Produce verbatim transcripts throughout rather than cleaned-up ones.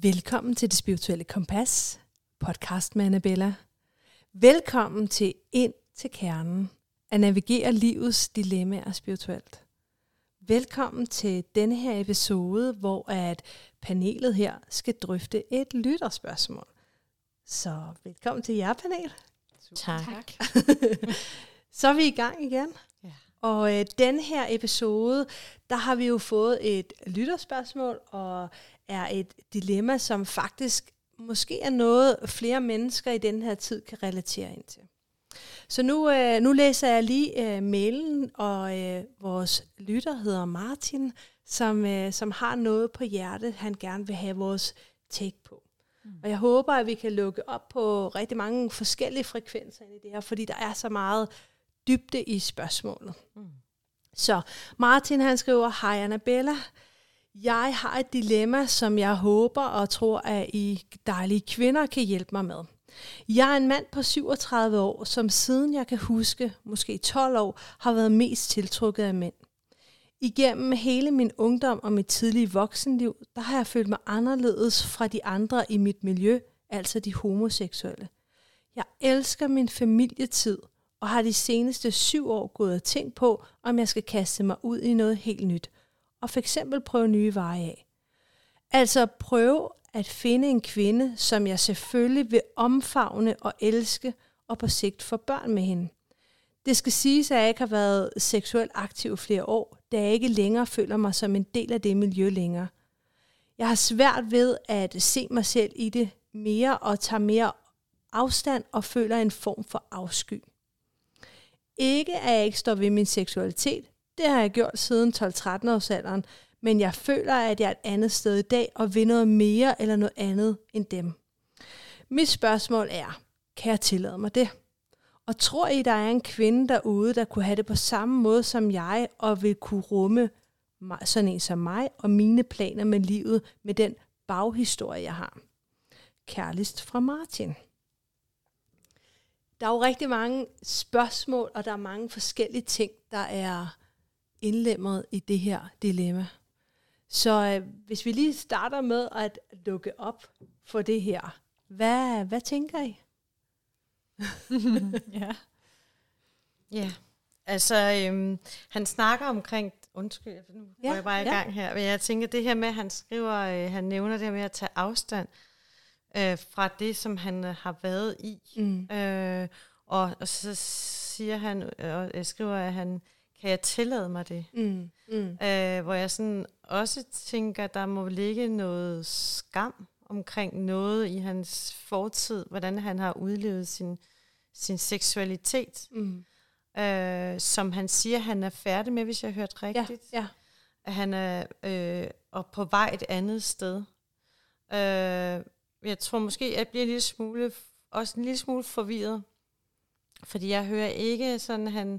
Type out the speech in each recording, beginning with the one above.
Velkommen til Det Spirituelle Kompas, podcast med Annabella. Velkommen til Ind til Kernen, at navigere livets dilemmaer spirituelt. Velkommen til denne her episode, hvor at panelet her skal drøfte et lytterspørgsmål. Så velkommen til jer, panel. Tak. Så er vi i gang igen. Ja. Og øh, denne her episode, der har vi jo fået et lytterspørgsmål, og er et dilemma, som faktisk måske er noget, flere mennesker i den her tid kan relatere ind til. Så nu, øh, nu læser jeg lige øh, mailen, og øh, vores lytter hedder Martin, som, øh, som har noget på hjertet, han gerne vil have vores take på. Mm. Og jeg håber, at vi kan lukke op på rigtig mange forskellige frekvenser i det her, fordi der er så meget dybde i spørgsmålet. Mm. Så Martin, han skriver, hej Annabella. Jeg har et dilemma, som jeg håber og tror, at I dejlige kvinder kan hjælpe mig med. Jeg er en mand på syvogtredive år, som siden jeg kan huske, måske tolv år, har været mest tiltrukket af mænd. Igennem hele min ungdom og mit tidlige voksenliv, der har jeg følt mig anderledes fra de andre i mit miljø, altså de homoseksuelle. Jeg elsker min familietid, og har de seneste syv år gået og tænkt på, om jeg skal kaste mig ud i noget helt nyt, og for eksempel prøve nye veje af. Altså prøve at finde en kvinde, som jeg selvfølgelig vil omfavne og elske, og på sigt få børn med hende. Det skal siges, at jeg ikke har været seksuelt aktiv flere år, da jeg ikke længere føler mig som en del af det miljø længere. Jeg har svært ved at se mig selv i det mere, og tager mere afstand og føler en form for afsky. Ikke at jeg ikke står ved min seksualitet, det har jeg gjort siden tolv-tretten års alderen, men jeg føler, at jeg er et andet sted i dag, og vil noget mere eller noget andet end dem. Mit spørgsmål er, kan jeg tillade mig det? Og tror I, der er en kvinde derude, der kunne have det på samme måde som jeg, og vil kunne rumme mig, sådan en som mig, og mine planer med livet, med den baghistorie, jeg har? Kærligst fra Martin. Der er jo rigtig mange spørgsmål, og der er mange forskellige ting, der er indlemmet i det her dilemma. Så øh, hvis vi lige starter med at lukke op for det her. Hvad, hvad tænker I? ja. Ja, altså øhm, han snakker omkring, undskyld, nu går ja, jeg bare i ja. gang her, men jeg tænker det her med, at han skriver, øh, han nævner det her med at tage afstand øh, fra det, som han øh, har været i. Mm. Øh, og, og så siger han, og øh, skriver, at han, kan jeg tillade mig det? Mm. Mm. Øh, hvor jeg sådan også tænker, der må ligge noget skam omkring noget i hans fortid, hvordan han har udlevet sin, sin seksualitet, mm. øh, som han siger, han er færdig med, hvis jeg har hørt rigtigt. Ja, ja. At han er øh, og på vej et andet sted. Øh, jeg tror måske, at jeg bliver en lille smule, også en lille smule forvirret, fordi jeg hører ikke sådan, han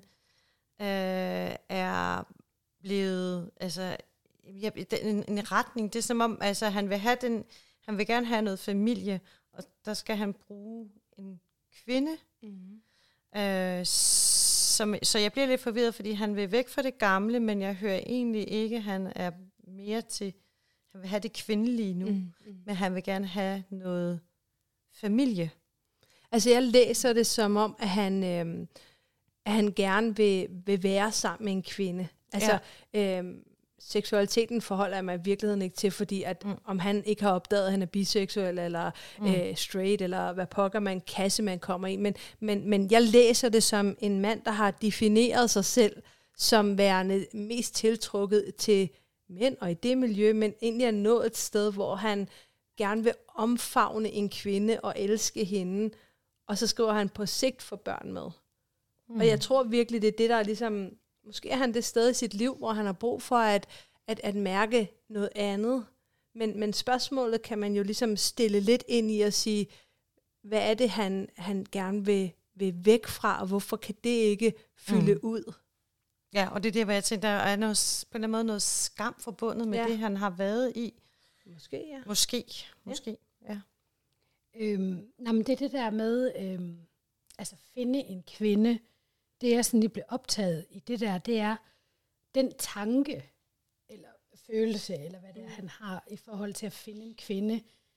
øh, er blevet, altså, en, en retning, det er som om, altså, han vil have den, han vil gerne have noget familie, og der skal han bruge en kvinde. Mm-hmm. Øh, som, så jeg bliver lidt forvirret, fordi han vil væk fra det gamle, men jeg hører egentlig ikke, at han er mere til, han vil have det kvindelige nu, mm-hmm. men han vil gerne have noget familie. Altså jeg læser det som om, at han, øh, at han gerne vil, vil være sammen med en kvinde. Altså ja. øh, seksualiteten forholder jeg mig i virkeligheden ikke til, fordi at mm. om han ikke har opdaget, at han er biseksuel, eller mm. øh, straight, eller hvad pokker man kasse, man kommer i. Men, men, men jeg læser det som en mand, der har defineret sig selv som værende mest tiltrukket til mænd og i det miljø, men egentlig er nået et sted, hvor han gerne vil omfavne en kvinde og elske hende, og så skriver han på sigt for børn med. Mm. Og jeg tror virkelig, det er det, der er ligesom, måske er han det sted i sit liv, hvor han har brug for at, at, at mærke noget andet. Men, men spørgsmålet kan man jo ligesom stille lidt ind i at sige, hvad er det, han, han gerne vil, vil væk fra, og hvorfor kan det ikke fylde mm. ud? Ja, og det er det, hvor jeg tænker, der er noget, på en måde noget skam forbundet med ja. det, han har været i. Måske, ja. Måske, måske, ja. ja. Øhm, nej, men det er det der med, øhm, altså finde en kvinde, det er sådan, det bliver optaget i det der, det er den tanke, eller følelse, eller hvad det er, han har i forhold til at finde en kvinde,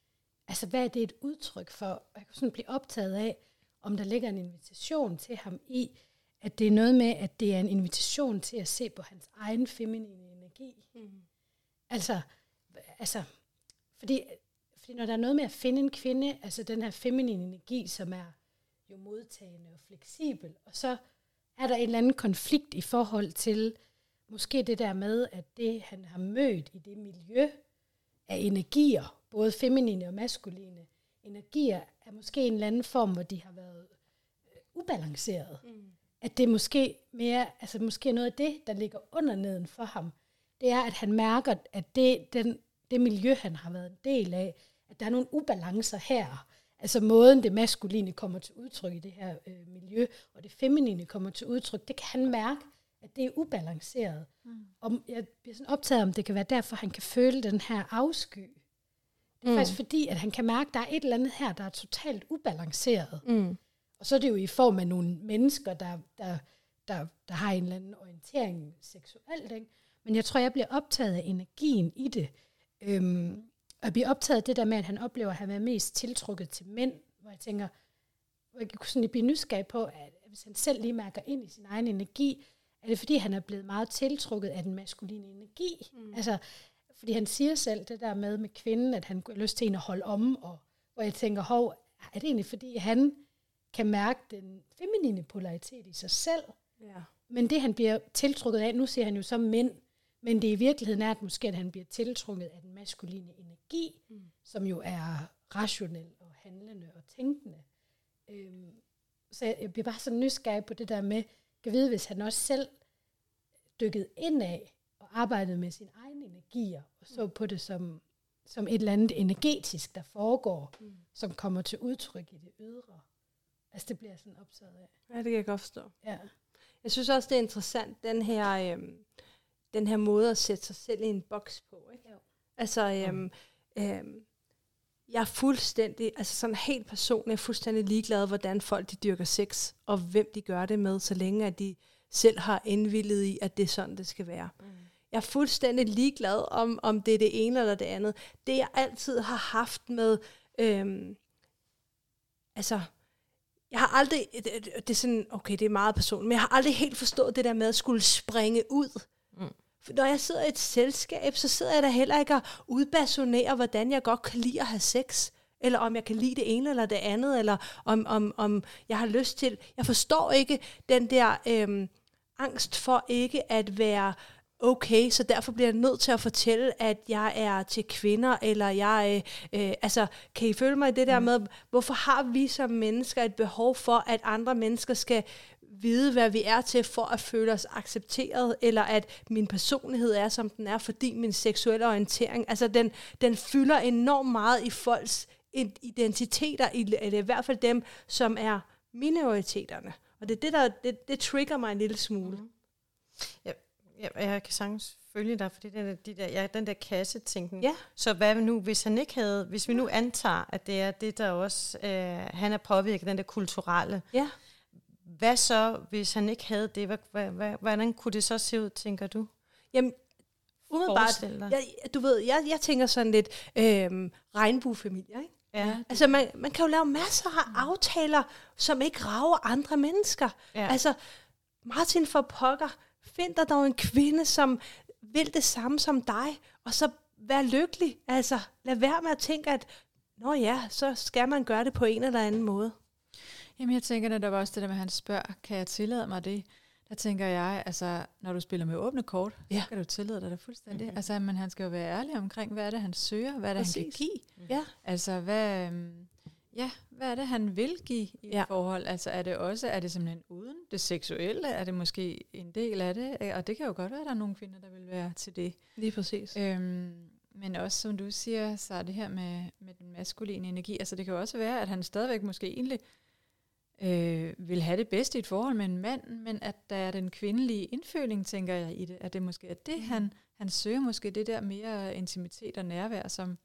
altså hvad er det et udtryk for? Jeg kan sådan blive optaget af, om der ligger en invitation til ham i, at det er noget med, at det er en invitation til at se på hans egen feminine energi. Mm. Altså, altså fordi, fordi når der er noget med at finde en kvinde, altså den her feminine energi, som er jo modtagende og fleksibel, og så er der en eller anden konflikt i forhold til, måske det der med, at det han har mødt i det miljø af energier, både feminine og maskuline energier, er måske en eller anden form, hvor de har været øh, ubalanceret. Mm. At det er måske mere, altså måske noget af det, der ligger under neden for ham, det er, at han mærker, at det, den, det miljø, han har været en del af, at der er nogle ubalancer her. Altså måden, det maskuline kommer til udtryk i det her øh, miljø, og det feminine kommer til udtryk, det kan han mærke, at det er ubalanceret. Mm. Og jeg bliver sådan optaget om, det kan være derfor, han kan føle den her afsky. Det er mm. faktisk fordi, at han kan mærke, at der er et eller andet her, der er totalt ubalanceret. Mm. Og så er det jo i form af nogle mennesker, der, der, der, der har en eller anden orientering seksuelt. Ikke? Men jeg tror, jeg bliver optaget af energien i det. Øhm, og jeg bliver optaget af det der med, at han oplever at have været mest tiltrukket til mænd. Hvor jeg tænker, hvor jeg kunne sådan blive nysgerrig på, at hvis han selv lige mærker ind i sin egen energi, er det fordi, han er blevet meget tiltrukket af den maskuline energi. Mm. Altså, fordi han siger selv det der med med kvinden, at han kunne have lyst til en at holde om, og hvor jeg tænker, hov, er det egentlig fordi, han kan mærke den feminine polaritet i sig selv, ja. Men det han bliver tiltrukket af, nu siger han jo som mænd, men det i virkeligheden er, at måske at han bliver tiltrukket af den maskuline energi, mm. som jo er rationel og handlende og tænkende. Øhm, så jeg, jeg bliver bare så nysgerrig på det der med, kan vide, hvis han også selv dykkede indad og arbejdede med sine egne energier, og så på det som, som et eller andet energetisk, der foregår, mm. som kommer til udtryk i det ydre. Altså det bliver jeg sådan optaget af. Ja, det kan jeg godt forstå. Ja. Jeg synes også, det er interessant, den her, øhm, den her måde at sætte sig selv i en boks på. Ikke? Jo. Altså, øhm, øhm, jeg er fuldstændig, altså sådan helt personligt, fuldstændig ligeglad, hvordan folk de dyrker sex, og hvem de gør det med, så længe at de selv har indvilliget i, at det er sådan, det skal være. Mm. Jeg er fuldstændig ligeglad, om, om det er det ene eller det andet. Det, jeg altid har haft med, øhm, altså, jeg har aldrig, det, det er sådan, okay, det er meget personligt, men jeg har aldrig helt forstået det der med at skulle springe ud. Mm. For når jeg sidder i et selskab, så sidder jeg der heller ikke og udbasunerer, hvordan jeg godt kan lide at have sex, eller om jeg kan lide det ene eller det andet, eller om, om, om jeg har lyst til. Jeg forstår ikke den der øhm, angst for ikke at være okay, så derfor bliver jeg nødt til at fortælle, at jeg er til kvinder, eller jeg, øh, øh, altså, kan I følge mig i det der mm. med, hvorfor har vi som mennesker et behov for, at andre mennesker skal vide, hvad vi er til, for at føle os accepteret, eller at min personlighed er, som den er, fordi min seksuelle orientering, altså den, den fylder enormt meget i folks identiteter, eller i hvert fald dem, som er minoriteterne. Og det er det, der, det, det trigger mig en lille smule. Mm. Ja. Ja, jeg kan sagtens følge dig, fordi den der, de der, ja, den der kassetænkning. Ja. Så hvad nu, hvis han ikke havde, hvis vi nu antager, at det er det, der også, øh, han er påvirket, den der kulturelle. Ja. Hvad så, hvis han ikke havde det? Hvad, hvad, hvad, hvordan kunne det så se ud, tænker du? Jamen, umiddelbart, jeg, du ved, jeg, jeg tænker sådan lidt øh, regnbuefamilie, ikke? Ja. Altså, man, man kan jo lave masser af aftaler, som ikke rager andre mennesker. Ja. Altså, Martin for pokker, find dig dog en kvinde, som vil det samme som dig, og så vær lykkelig. Altså, lad være med at tænke, at nå ja, så skal man gøre det på en eller anden måde. Jamen, jeg tænker, at der var også det der med, at han spørger, kan jeg tillade mig det? Der tænker jeg, altså, når du spiller med åbne kort, ja. så kan du tillade dig det fuldstændig. Mm-hmm. Altså, men han skal jo være ærlig omkring, hvad er det, han søger, hvad er det, Præcis. han kan give. Ja. Altså, hvad... Ja, hvad er det, han vil give i ja. et forhold? Altså er det også, er det simpelthen uden det seksuelle? Er det måske en del af det? Og det kan jo godt være, at der er nogle kvinder, der vil være til det. Lige præcis. Øhm, men også, som du siger, så er det her med, med den maskuline energi. Altså det kan jo også være, at han stadigvæk måske egentlig øh, vil have det bedste i et forhold med en mand, men at der er den kvindelige indføling, tænker jeg i det. At det måske er det, mm. han, han søger måske det der mere intimitet og nærvær, som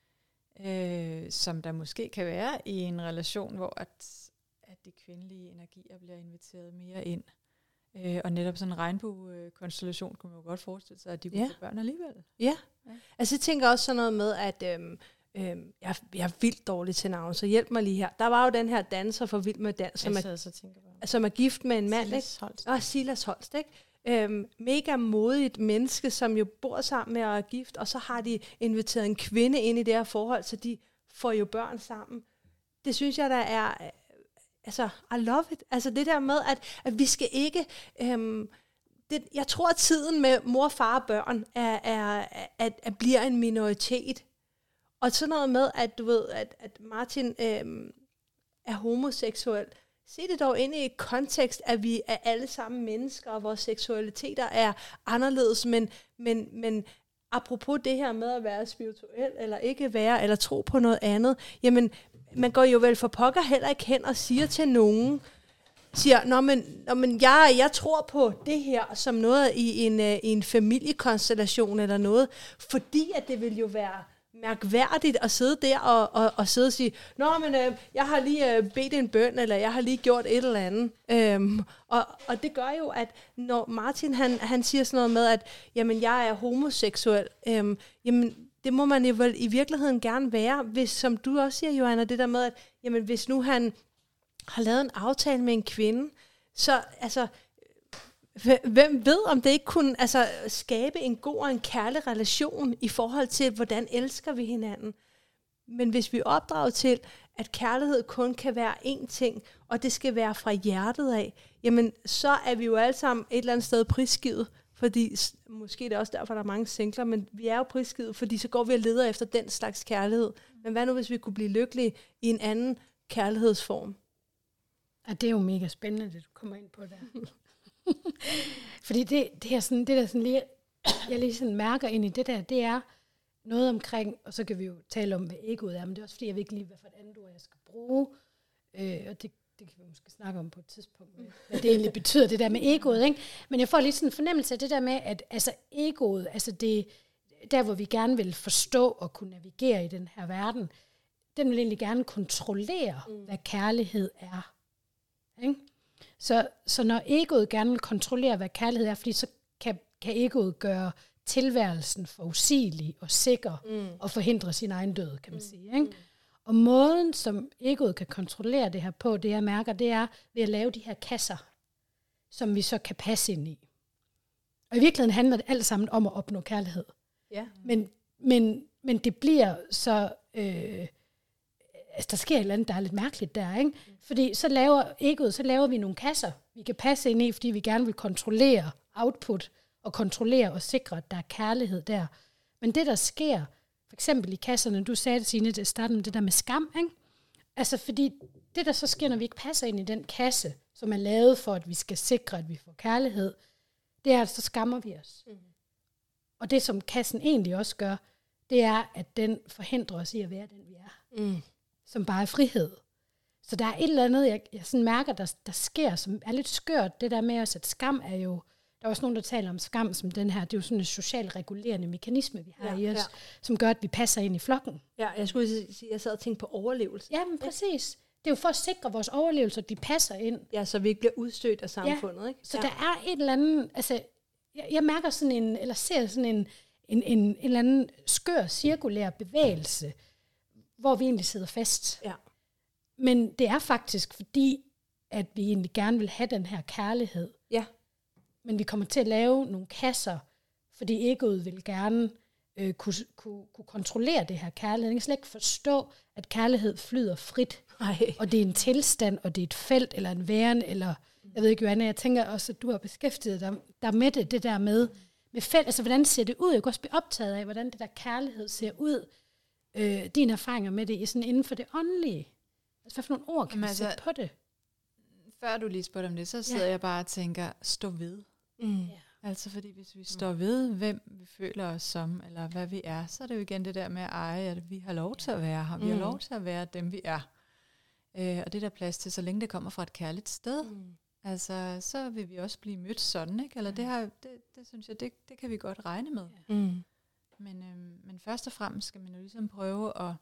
Øh, som der måske kan være i en relation, hvor at, at de kvindelige energier bliver inviteret mere ind. Øh, og netop sådan en regnbue-konstellation kunne man jo godt forestille sig, at de kunne ja. få børn alligevel. Ja. ja, altså jeg tænker også sådan noget med, at øhm, Øhm, jeg, jeg er vildt dårlig til navn, så hjælp mig lige her. Der var jo den her danser for Vild med Dans, som, er, så tænker på. som er gift med en mand, Silas ikke? Holst. Og Silas Holst, ikke? Øhm, mega modigt menneske, som jo bor sammen med og er gift, og så har de inviteret en kvinde ind i det her forhold, så de får jo børn sammen. Det synes jeg, der er... Altså, I love it. Altså det der med, at, at vi skal ikke... Øhm, det, jeg tror, at tiden med mor, far og børn er, er, at, at bliver en minoritet. Og sådan noget med, at du ved, at, at Martin øhm, er homoseksuel. Se det dog ind i et kontekst, at vi er alle sammen mennesker, og vores seksualiteter er anderledes, men, men, men apropos det her med at være spirituel, eller ikke være, eller tro på noget andet, jamen, man går jo vel for pokker heller ikke hen og siger til nogen, siger, nå, men, nå, men jeg, jeg tror på det her som noget i en, uh, i en familiekonstellation eller noget, fordi at det vil jo være mærkværdigt at sidde der og, og, og sidde og sige, nå, men øh, jeg har lige øh, bedt en bøn, eller jeg har lige gjort et eller andet. Øhm, og, og det gør jo, at når Martin han, han siger sådan noget med, at jamen, jeg er homoseksuel, øhm, jamen, det må man jo vel i virkeligheden gerne være, hvis, som du også siger, Johanna, det der med, at jamen, hvis nu han har lavet en aftale med en kvinde, så altså... Hvem ved, om det ikke kunne altså, skabe en god og en kærlig relation i forhold til, hvordan elsker vi hinanden. Men hvis vi opdrager til, at kærlighed kun kan være én ting, og det skal være fra hjertet af, jamen så er vi jo alle sammen et eller andet sted prisgivet, fordi måske det er også derfor, der er mange singler, men vi er jo prisgivet, fordi så går vi og leder efter den slags kærlighed. Men hvad nu, hvis vi kunne blive lykkelige i en anden kærlighedsform? Ja, det er jo mega spændende, det du kommer ind på der. Fordi det, det er sådan, det der sådan lige, jeg lige sådan mærker ind i det der, det er noget omkring, og så kan vi jo tale om, hvad egoet er, men det er også fordi, jeg ved ikke lige, hvad for et andet ord jeg skal bruge, øh, og det, det kan vi måske snakke om på et tidspunkt, hvad det egentlig betyder, det der med egoet, ikke? Men jeg får lige sådan en fornemmelse af det der med, at altså egoet, altså det, der hvor vi gerne vil forstå og kunne navigere i den her verden, den vil egentlig gerne kontrollere, mm. hvad kærlighed er, ikke? Så, så når egoet gerne vil kontrollere, hvad kærlighed er, fordi så kan, kan egoet gøre tilværelsen forudsigelig og sikker, mm. og forhindre sin egen død, kan man mm. sige. Ikke? Mm. Og måden, som egoet kan kontrollere det her på, det jeg mærker, det er ved at lave de her kasser, som vi så kan passe ind i. Og i virkeligheden handler det alt sammen om at opnå kærlighed. Ja. Men, men, men det bliver så... Øh, altså, der sker et eller andet, der er lidt mærkeligt der, ikke? Fordi så laver egoet, så laver vi nogle kasser, vi kan passe ind i, fordi vi gerne vil kontrollere output, og kontrollere og sikre, at der er kærlighed der. Men det, der sker, for eksempel i kasserne, du sagde det, Signe, det startede med det der med skam, ikke? Altså, fordi det, der så sker, når vi ikke passer ind i den kasse, som er lavet for, at vi skal sikre, at vi får kærlighed, det er, at så skammer vi os. Mm. Og det, som kassen egentlig også gør, det er, at den forhindrer os i at være den, vi er. Mm. Som bare er frihed. Så der er et eller andet, jeg, jeg sådan mærker, der, der sker, som er lidt skørt. Det der med os, at skam er jo... Der er også nogen, der taler om skam som den her. Det er jo sådan en socialt regulerende mekanisme, vi har ja, i os, ja. Som gør, at vi passer ind i flokken. Ja, jeg skulle sige, jeg sad og tænkte på overlevelse. Ja, men præcis. Det er jo for at sikre vores overlevelse, at vi passer ind. Ja, så vi ikke bliver udstødt af samfundet. Ja, ikke? Så ja. der er et eller andet... Altså, jeg, jeg mærker sådan en... Eller ser sådan en, en, en, en eller anden skør, cirkulær bevægelse, hvor vi egentlig sidder fast. Ja. Men det er faktisk fordi, at vi egentlig gerne vil have den her kærlighed. Ja. Men vi kommer til at lave nogle kasser, fordi egoet vil gerne øh, kunne, kunne, kunne kontrollere det her kærlighed. Jeg kan slet ikke forstå, at kærlighed flyder frit. Ej. Og det er en tilstand, og det er et felt, eller en væren, eller... Jeg ved ikke, Johanna, jeg tænker også, at du har beskæftiget dig der med det, det der med, med felt. Altså, hvordan ser det ud? Jeg kan også blive optaget af, hvordan det der kærlighed ser ud. Øh, dine erfaringer med det sådan inden for det åndelige. Altså, hvad for nogle ord kan man altså, sætte på det? Før du lige spurgte om det, så sidder ja. jeg bare og tænker, stå ved. Mm. Ja. Altså fordi hvis vi står ved, hvem vi føler os som, eller hvad vi er, så er det jo igen det der med at eje, at vi har lov til at være her. Vi mm. har lov til at være dem, vi er. Øh, og det der plads til, så længe det kommer fra et kærligt sted. Mm. Altså, så vil vi også blive mødt sådan, ikke? Eller mm. det, her, det, det synes jeg, det, det kan vi godt regne med. Ja. Mm. Men, øhm, men først og fremmest skal man jo ligesom prøve at,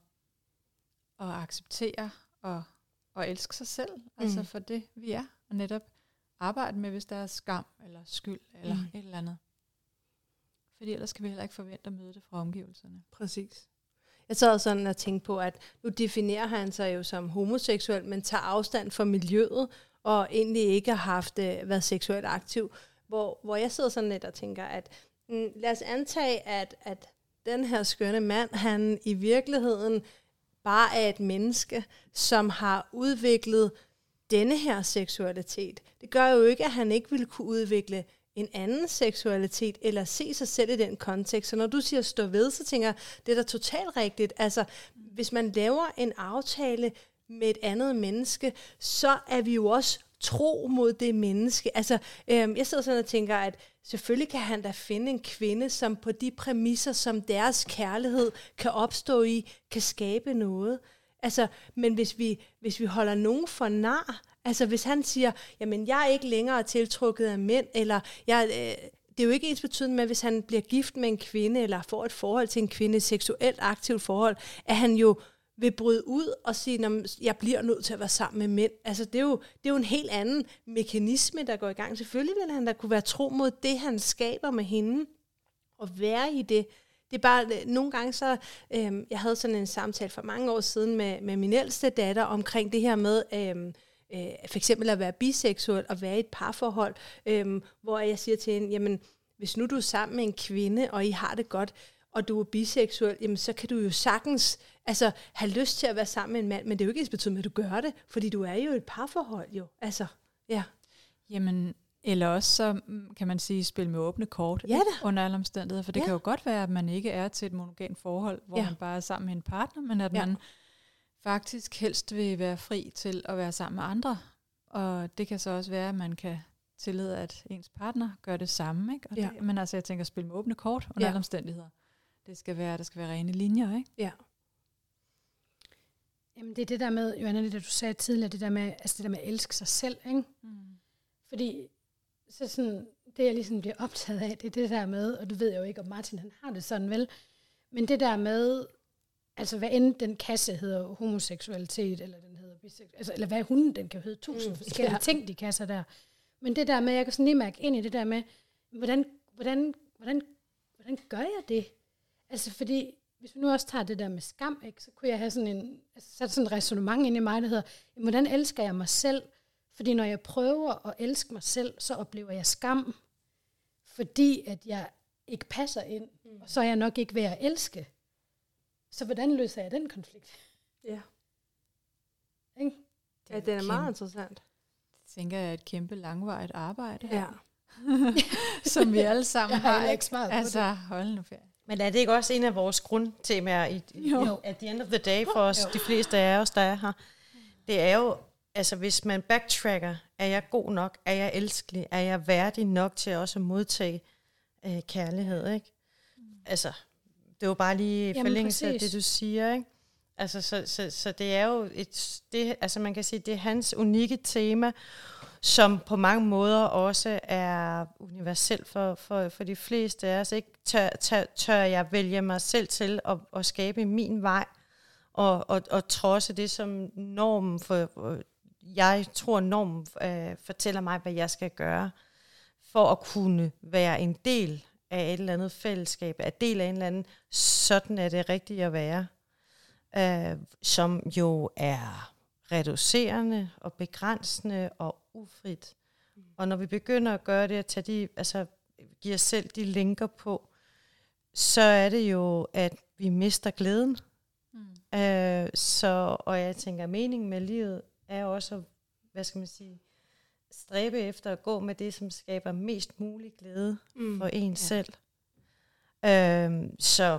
at acceptere og, og elske sig selv, mm. altså for det, vi er. Og netop arbejde med, hvis der er skam eller skyld eller mm. et eller andet. Fordi ellers kan vi heller ikke forvente at møde det fra omgivelserne. Præcis. Jeg sad sådan og tænkte på, at nu definerer han sig jo som homoseksuel, men tager afstand fra miljøet, og egentlig ikke har haft øh, været seksuelt aktiv. Hvor, hvor jeg sidder sådan lidt og tænker, at mm, lad os antage, at, at den her skønne mand, han i virkeligheden bare er et menneske, som har udviklet denne her seksualitet. Det gør jo ikke, at han ikke ville kunne udvikle en anden seksualitet, eller se sig selv i den kontekst. Så når du siger stå ved, så tænker jeg, det er da totalt rigtigt. Altså, hvis man laver en aftale med et andet menneske, så er vi jo også tro mod det menneske. Altså, øhm, jeg sidder sådan og tænker, at selvfølgelig kan han da finde en kvinde, som på de præmisser, som deres kærlighed kan opstå i, kan skabe noget. Altså, men hvis vi, hvis vi holder nogen for nar, altså hvis han siger, jamen jeg er ikke længere tiltrukket af mænd, eller jeg, øh, det er jo ikke ens betydende med, hvis han bliver gift med en kvinde, eller får et forhold til en kvinde, et seksuelt aktivt forhold, at han jo vil bryde ud og sige, at jeg bliver nødt til at være sammen med mænd. Altså det er, jo, det er jo en helt anden mekanisme, der går i gang. Selvfølgelig vil han da kunne være tro mod det, han skaber med hende, og være i det. Det er bare, nogle gange så, øhm, jeg havde sådan en samtale for mange år siden med, med min ældste datter, omkring det her med, øhm, øh, for eksempel at være biseksuel, og være i et parforhold, øhm, hvor jeg siger til hende, jamen, hvis nu du er sammen med en kvinde, og I har det godt, og du er biseksuel, jamen så kan du jo sagtens altså, have lyst til at være sammen med en mand, men det er jo ikke ens betydende, at du gør det, fordi du er jo i et parforhold jo. Altså, ja. Jamen, eller også så kan man sige, spil med åbne kort ja, under alle omstændigheder, for det ja. kan jo godt være, at man ikke er til et monogant forhold, hvor ja. man bare er sammen med en partner, men at ja. man faktisk helst vil være fri til at være sammen med andre. Og det kan så også være, at man kan tillade, at ens partner gør det samme. Ikke? Og ja. det, men altså, jeg tænker, spil med åbne kort under ja. alle omstændigheder. Det skal være, der skal være rene linjer, ikke? Ja. Jamen det er det der med, Johanna, det der du sagde tidligere, det der med, altså det der med at elske sig selv, ikke? Mm. Fordi så sådan, det jeg ligesom bliver optaget af, det er det der med, og du ved jo ikke, om Martin han har det sådan vel, men det der med, altså hvad end den kasse hedder homoseksualitet, eller den hedder biseksualitet, altså, eller hvad hunden, den kan hedde tusind mm. forskellige ja. ting, de kasser der. Men det der med, jeg kan sådan lige mærke ind i det der med, hvordan, hvordan, hvordan, hvordan gør jeg det? Altså fordi, hvis vi nu også tager det der med skam, ikke, så kunne jeg have sådan en, altså, sat sådan en resonemang ind i mig, der hedder, hvordan elsker jeg mig selv? Fordi når jeg prøver at elske mig selv, så oplever jeg skam, fordi at jeg ikke passer ind, mm. og så er jeg nok ikke ved at elske. Så hvordan løser jeg den konflikt? Ja. Ikke? Ja, den er meget interessant. Det tænker jeg er et kæmpe langvarigt arbejde. Ja. Som vi alle sammen har. har. Ikke smart altså, hold nu ferie. Men er det ikke også en af vores grundtemaer i, jo. at the end of the day for os, jo. de fleste af os, der er her? Det er jo, altså hvis man backtracker, er jeg god nok? Er jeg elskelig? Er jeg værdig nok til også at modtage øh, kærlighed, ikke? Mm. Altså, det er jo bare lige forlængelse af det, du siger, ikke? Altså, så, så, så det er jo et, det, altså man kan sige, det er hans unikke tema, som på mange måder også er universel for, for, for de fleste af os. Ikke? Tør, tør, tør jeg vælge mig selv til at, at skabe min vej, og, og, og trodse det som normen for, jeg tror normen øh, fortæller mig, hvad jeg skal gøre, for at kunne være en del af et eller andet fællesskab, af del af en eller anden, sådan er det rigtigt at være, øh, som jo er reducerende og begrænsende og ufrit. Mm. Og når vi begynder at gøre det, at tage de, altså give os selv de linker på, så er det jo, at vi mister glæden. Mm. Øh, så, og jeg tænker, meningen med livet er også, hvad skal man sige, stræbe efter at gå med det, som skaber mest mulig glæde mm. for en ja. selv. Øh, så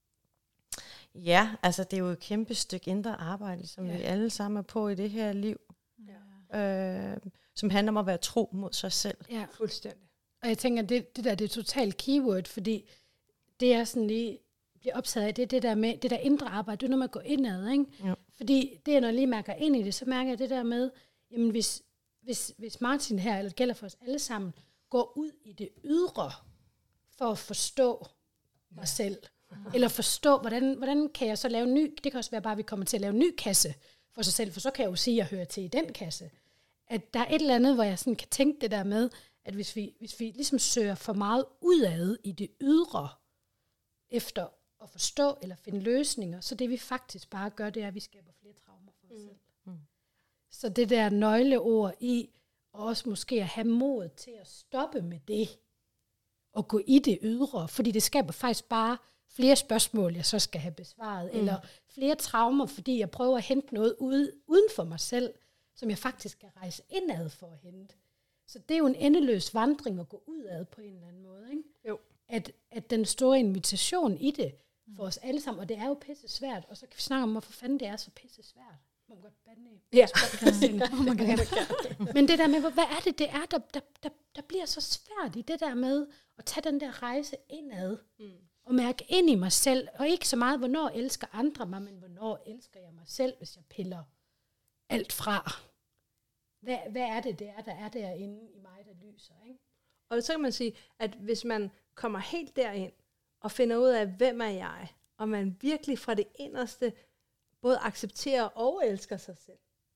ja, altså det er jo et kæmpe stykke indre arbejde, som ja. vi alle sammen er på i det her liv. Ja. Øh, som handler om at være tro mod sig selv. Ja, fuldstændig. Og jeg tænker, det, det der det er totalt keyword, fordi det jeg sådan lige bliver optaget af, det er det der med, det der indre arbejde, det er når man går indad, ikke? Ja. Fordi det, når jeg lige mærker ind i det, så mærker jeg det der med, jamen hvis, hvis, hvis Martin her, eller det gælder for os alle sammen, går ud i det ydre, for at forstå ja. mig selv, eller forstå, hvordan, hvordan kan jeg så lave en ny, det kan også være bare, at vi kommer til at lave en ny kasse for sig selv, for så kan jeg jo sige, at jeg hører til i den kasse. At der er et eller andet, hvor jeg sådan kan tænke det der med, at hvis vi, hvis vi ligesom søger for meget udad i det ydre, efter at forstå eller finde løsninger, så det vi faktisk bare gør, det er, at vi skaber flere traumer for os mm. selv. Mm. Så det der nøgleord i, og også måske at have mod til at stoppe med det, og gå i det ydre, fordi det skaber faktisk bare flere spørgsmål, jeg så skal have besvaret, mm. eller flere traumer, fordi jeg prøver at hente noget ud, uden for mig selv, som jeg faktisk skal rejse indad for at hente. Så det er jo en endeløs vandring at gå udad på en eller anden måde, ikke? Jo. At, at den store invitation i det, for os alle sammen, og det er jo pisse svært, og så kan vi snakke om, hvorfor fanden det er så pisse svært. Man må godt bande i. Ja. Men det der med, hvad er det, det er, der, der, der, der bliver så svært i det der med at tage den der rejse indad, mm. og mærke ind i mig selv, og ikke så meget, hvornår elsker andre mig, men hvornår elsker jeg mig selv, hvis jeg piller alt fra. Hvad, hvad er det, det er, der er derinde i mig, der lyser, ikke? Og så kan man sige, at hvis man kommer helt derind, og finder ud af, hvem er jeg, og man virkelig fra det inderste både accepterer og elsker sig selv,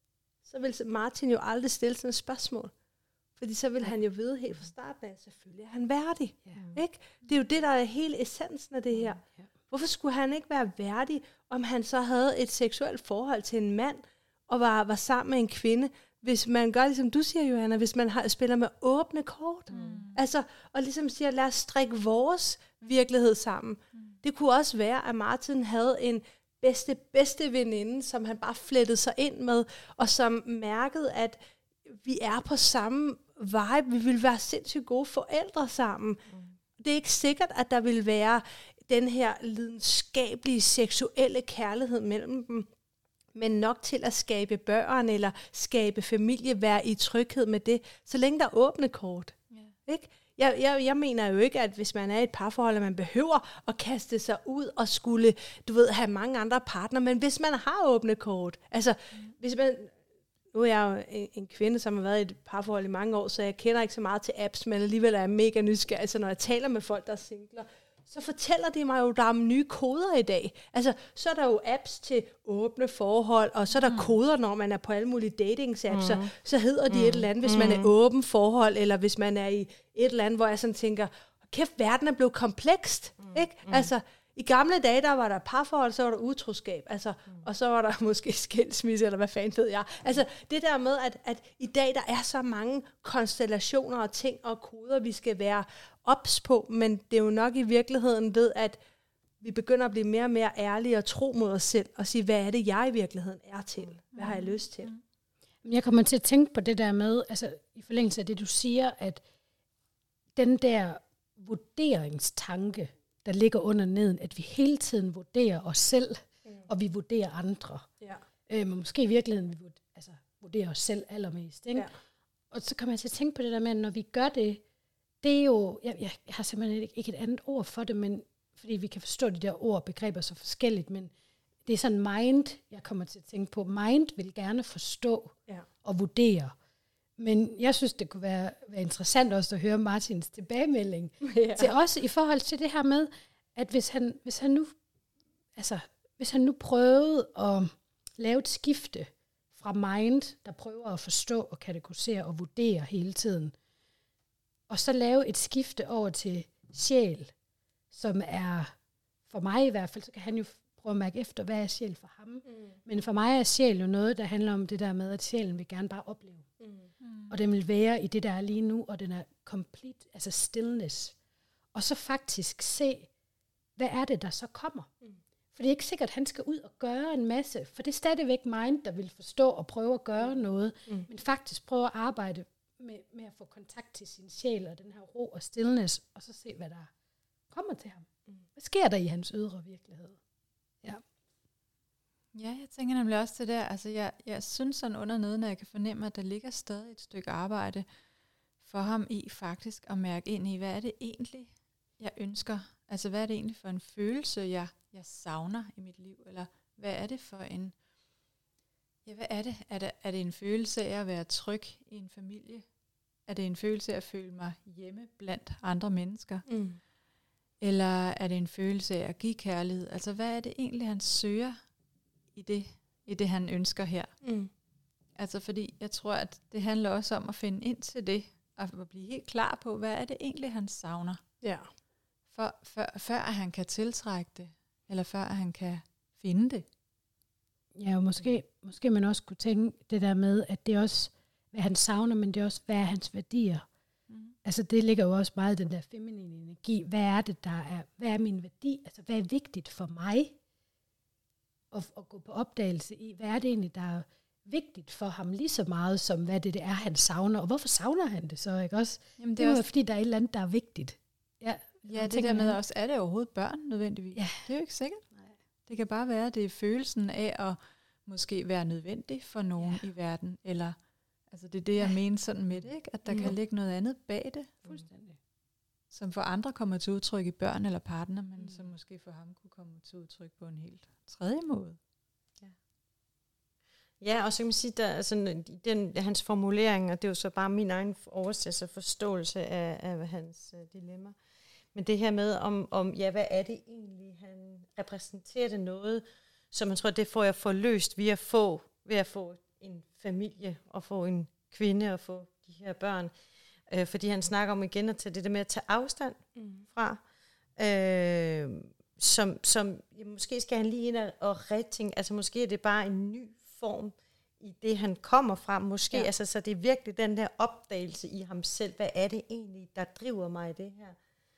så vil Martin jo aldrig stille sådan et spørgsmål. Fordi så vil han jo vide helt fra starten af, selvfølgelig er han værdig. Ja. Ikke? Det er jo det, der er hele essensen af det her. Ja. Hvorfor skulle han ikke være værdig, om han så havde et seksuelt forhold til en mand, og var, var sammen med en kvinde, hvis man gør, ligesom du siger, Johanna, hvis man har, spiller med åbne kort. Mm. Altså, og ligesom siger, lad os strikke vores virkelighed sammen. Mm. Det kunne også være, at Martin havde en bedste, bedste veninde, som han bare flettede sig ind med, og som mærkede, at vi er på samme vibe, vi vil være sindssygt gode forældre sammen. Mm. Det er ikke sikkert, at der vil være den her lidenskabelige, seksuelle kærlighed mellem dem, men nok til at skabe børn, eller skabe familie, være i tryghed med det, så længe der er åbne kort. Yeah. Ikke? Jeg, jeg, jeg mener jo ikke, at hvis man er i et parforhold, at man behøver at kaste sig ud og skulle, du ved, have mange andre partner, men hvis man har åbne kort, altså, mm. hvis man, nu er jeg jo en, en kvinde, som har været i et parforhold i mange år, så jeg kender ikke så meget til apps, men alligevel er jeg mega nysgerrig, altså når jeg taler med folk, der er singler, så fortæller de mig jo, der er nye koder i dag. Altså, så er der jo apps til åbne forhold, og så er der mm. koder, når man er på alle mulige dating-apps, mm. så, så hedder de mm. et eller andet, hvis mm. man er åben forhold, eller hvis man er i et eller andet, hvor jeg sådan tænker, kæft, verden er blevet komplekst, mm. ikke? Mm. Altså, i gamle dage, der var der parforhold, så var der utroskab, altså, mm. og så var der måske skilsmisse, eller hvad fanden ved jeg. Altså, det der med, at, at i dag, der er så mange konstellationer og ting og koder, vi skal være ops på, men det er jo nok i virkeligheden ved, at vi begynder at blive mere og mere ærlige og tro mod os selv, og sige, hvad er det, jeg i virkeligheden er til? Hvad har jeg lyst til? Jeg kommer til at tænke på det der med, altså i forlængelse af det, du siger, at den der vurderingstanke, der ligger under neden, at vi hele tiden vurderer os selv, mm. og vi vurderer andre. Ja. Øh, men måske i virkeligheden, vi vurderer, altså, vurderer os selv allermest. Ikke? Ja. Og så kommer jeg til at tænke på det der med, at når vi gør det, det er jo, jeg, jeg, jeg har simpelthen ikke et andet ord for det, men fordi vi kan forstå de der ord og begreber så forskelligt, men det er sådan mind, jeg kommer til at tænke på. Mind vil gerne forstå ja. og vurdere. Men jeg synes, det kunne være, være interessant også at høre Martins tilbagemelding ja. til os i forhold til det her med, at hvis han, hvis han nu, altså, hvis han nu prøvede at lave et skifte fra mind, der prøver at forstå og kategorisere og vurdere hele tiden, og så lave et skifte over til sjæl, som er, for mig i hvert fald, så kan han jo prøve at mærke efter, hvad er sjæl for ham. Mm. Men for mig er sjæl jo noget, der handler om det der med, at sjælen vil gerne bare opleve. Mm. Mm. Og den vil være i det, der er lige nu, og den er complete, altså stillness. Og så faktisk se, hvad er det, der så kommer. Mm. For det er ikke sikkert, at han skal ud og gøre en masse, for det er stadigvæk mind, der vil forstå og prøve at gøre mm. noget, mm. men faktisk prøve at arbejde med, med at få kontakt til sin sjæl, og den her ro og stillness, og så se, hvad der kommer til ham. Mm. Hvad sker der i hans ydre virkelighed? Ja. Ja, jeg tænker nemlig også til det. Altså, jeg, jeg synes sådan under neden, at jeg kan fornemme, at der ligger stadig et stykke arbejde for ham i faktisk at mærke ind i, hvad er det egentlig, jeg ønsker? Altså, hvad er det egentlig for en følelse, jeg, jeg savner i mit liv? Eller hvad er det for en... Ja, hvad er det? Er det, er det en følelse af at være tryg i en familie? Er det en følelse af at føle mig hjemme blandt andre mennesker? Mm. Eller er det en følelse af at give kærlighed? Altså, hvad er det egentlig, han søger i det, i det han ønsker her? Mm. Altså, fordi jeg tror, at det handler også om at finde ind til det, og at blive helt klar på, hvad er det egentlig, han savner? Ja. For, for, før han kan tiltrække det, eller før han kan finde det. Ja, og måske, måske man også kunne tænke det der med, at det er også, hvad han savner, men det er også, hvad er hans værdier. Mm. Altså det ligger jo også meget i den der feminine energi. Hvad er det, der er, hvad er min værdi? Altså hvad er vigtigt for mig at, at gå på opdagelse i? Hvad er det egentlig, der er vigtigt for ham lige så meget, som hvad det, det er, han savner? Og hvorfor savner han det så, ikke også? Jamen, det, det er jo også, fordi, der er et eller andet, der er vigtigt. Ja, ja det der med også, er det overhovedet børn nødvendigvis? Ja. Det er jo ikke sikkert. Nej. Det kan bare være, at det er følelsen af at måske være nødvendig for nogen ja. i verden, eller altså det er det, jeg ja. mener sådan med det, ikke? At der mm. kan ligge noget andet bag det, fuldstændig, som for andre kommer til udtryk i børn eller partner, men mm. som måske for ham kunne komme til udtryk på en helt tredje måde. Ja, ja og så kan man sige, der altså, den, hans formulering, og det er jo så bare min egen oversættelse og forståelse af, af hans uh, dilemma, men det her med, om, om ja, hvad er det egentlig, han repræsenterer det noget, så man tror, det får jeg forløst ved at få, ved at få en familie, og få en kvinde, og få de her børn. Øh, fordi han snakker om igen at tage det der med at tage afstand mm. fra. Øh, som, som ja, måske skal han lige ind og, og retænke, altså måske er det bare en ny form i det, han kommer fra. Måske, ja. altså, så det er virkelig den der opdagelse i ham selv. Hvad er det egentlig, der driver mig i det her?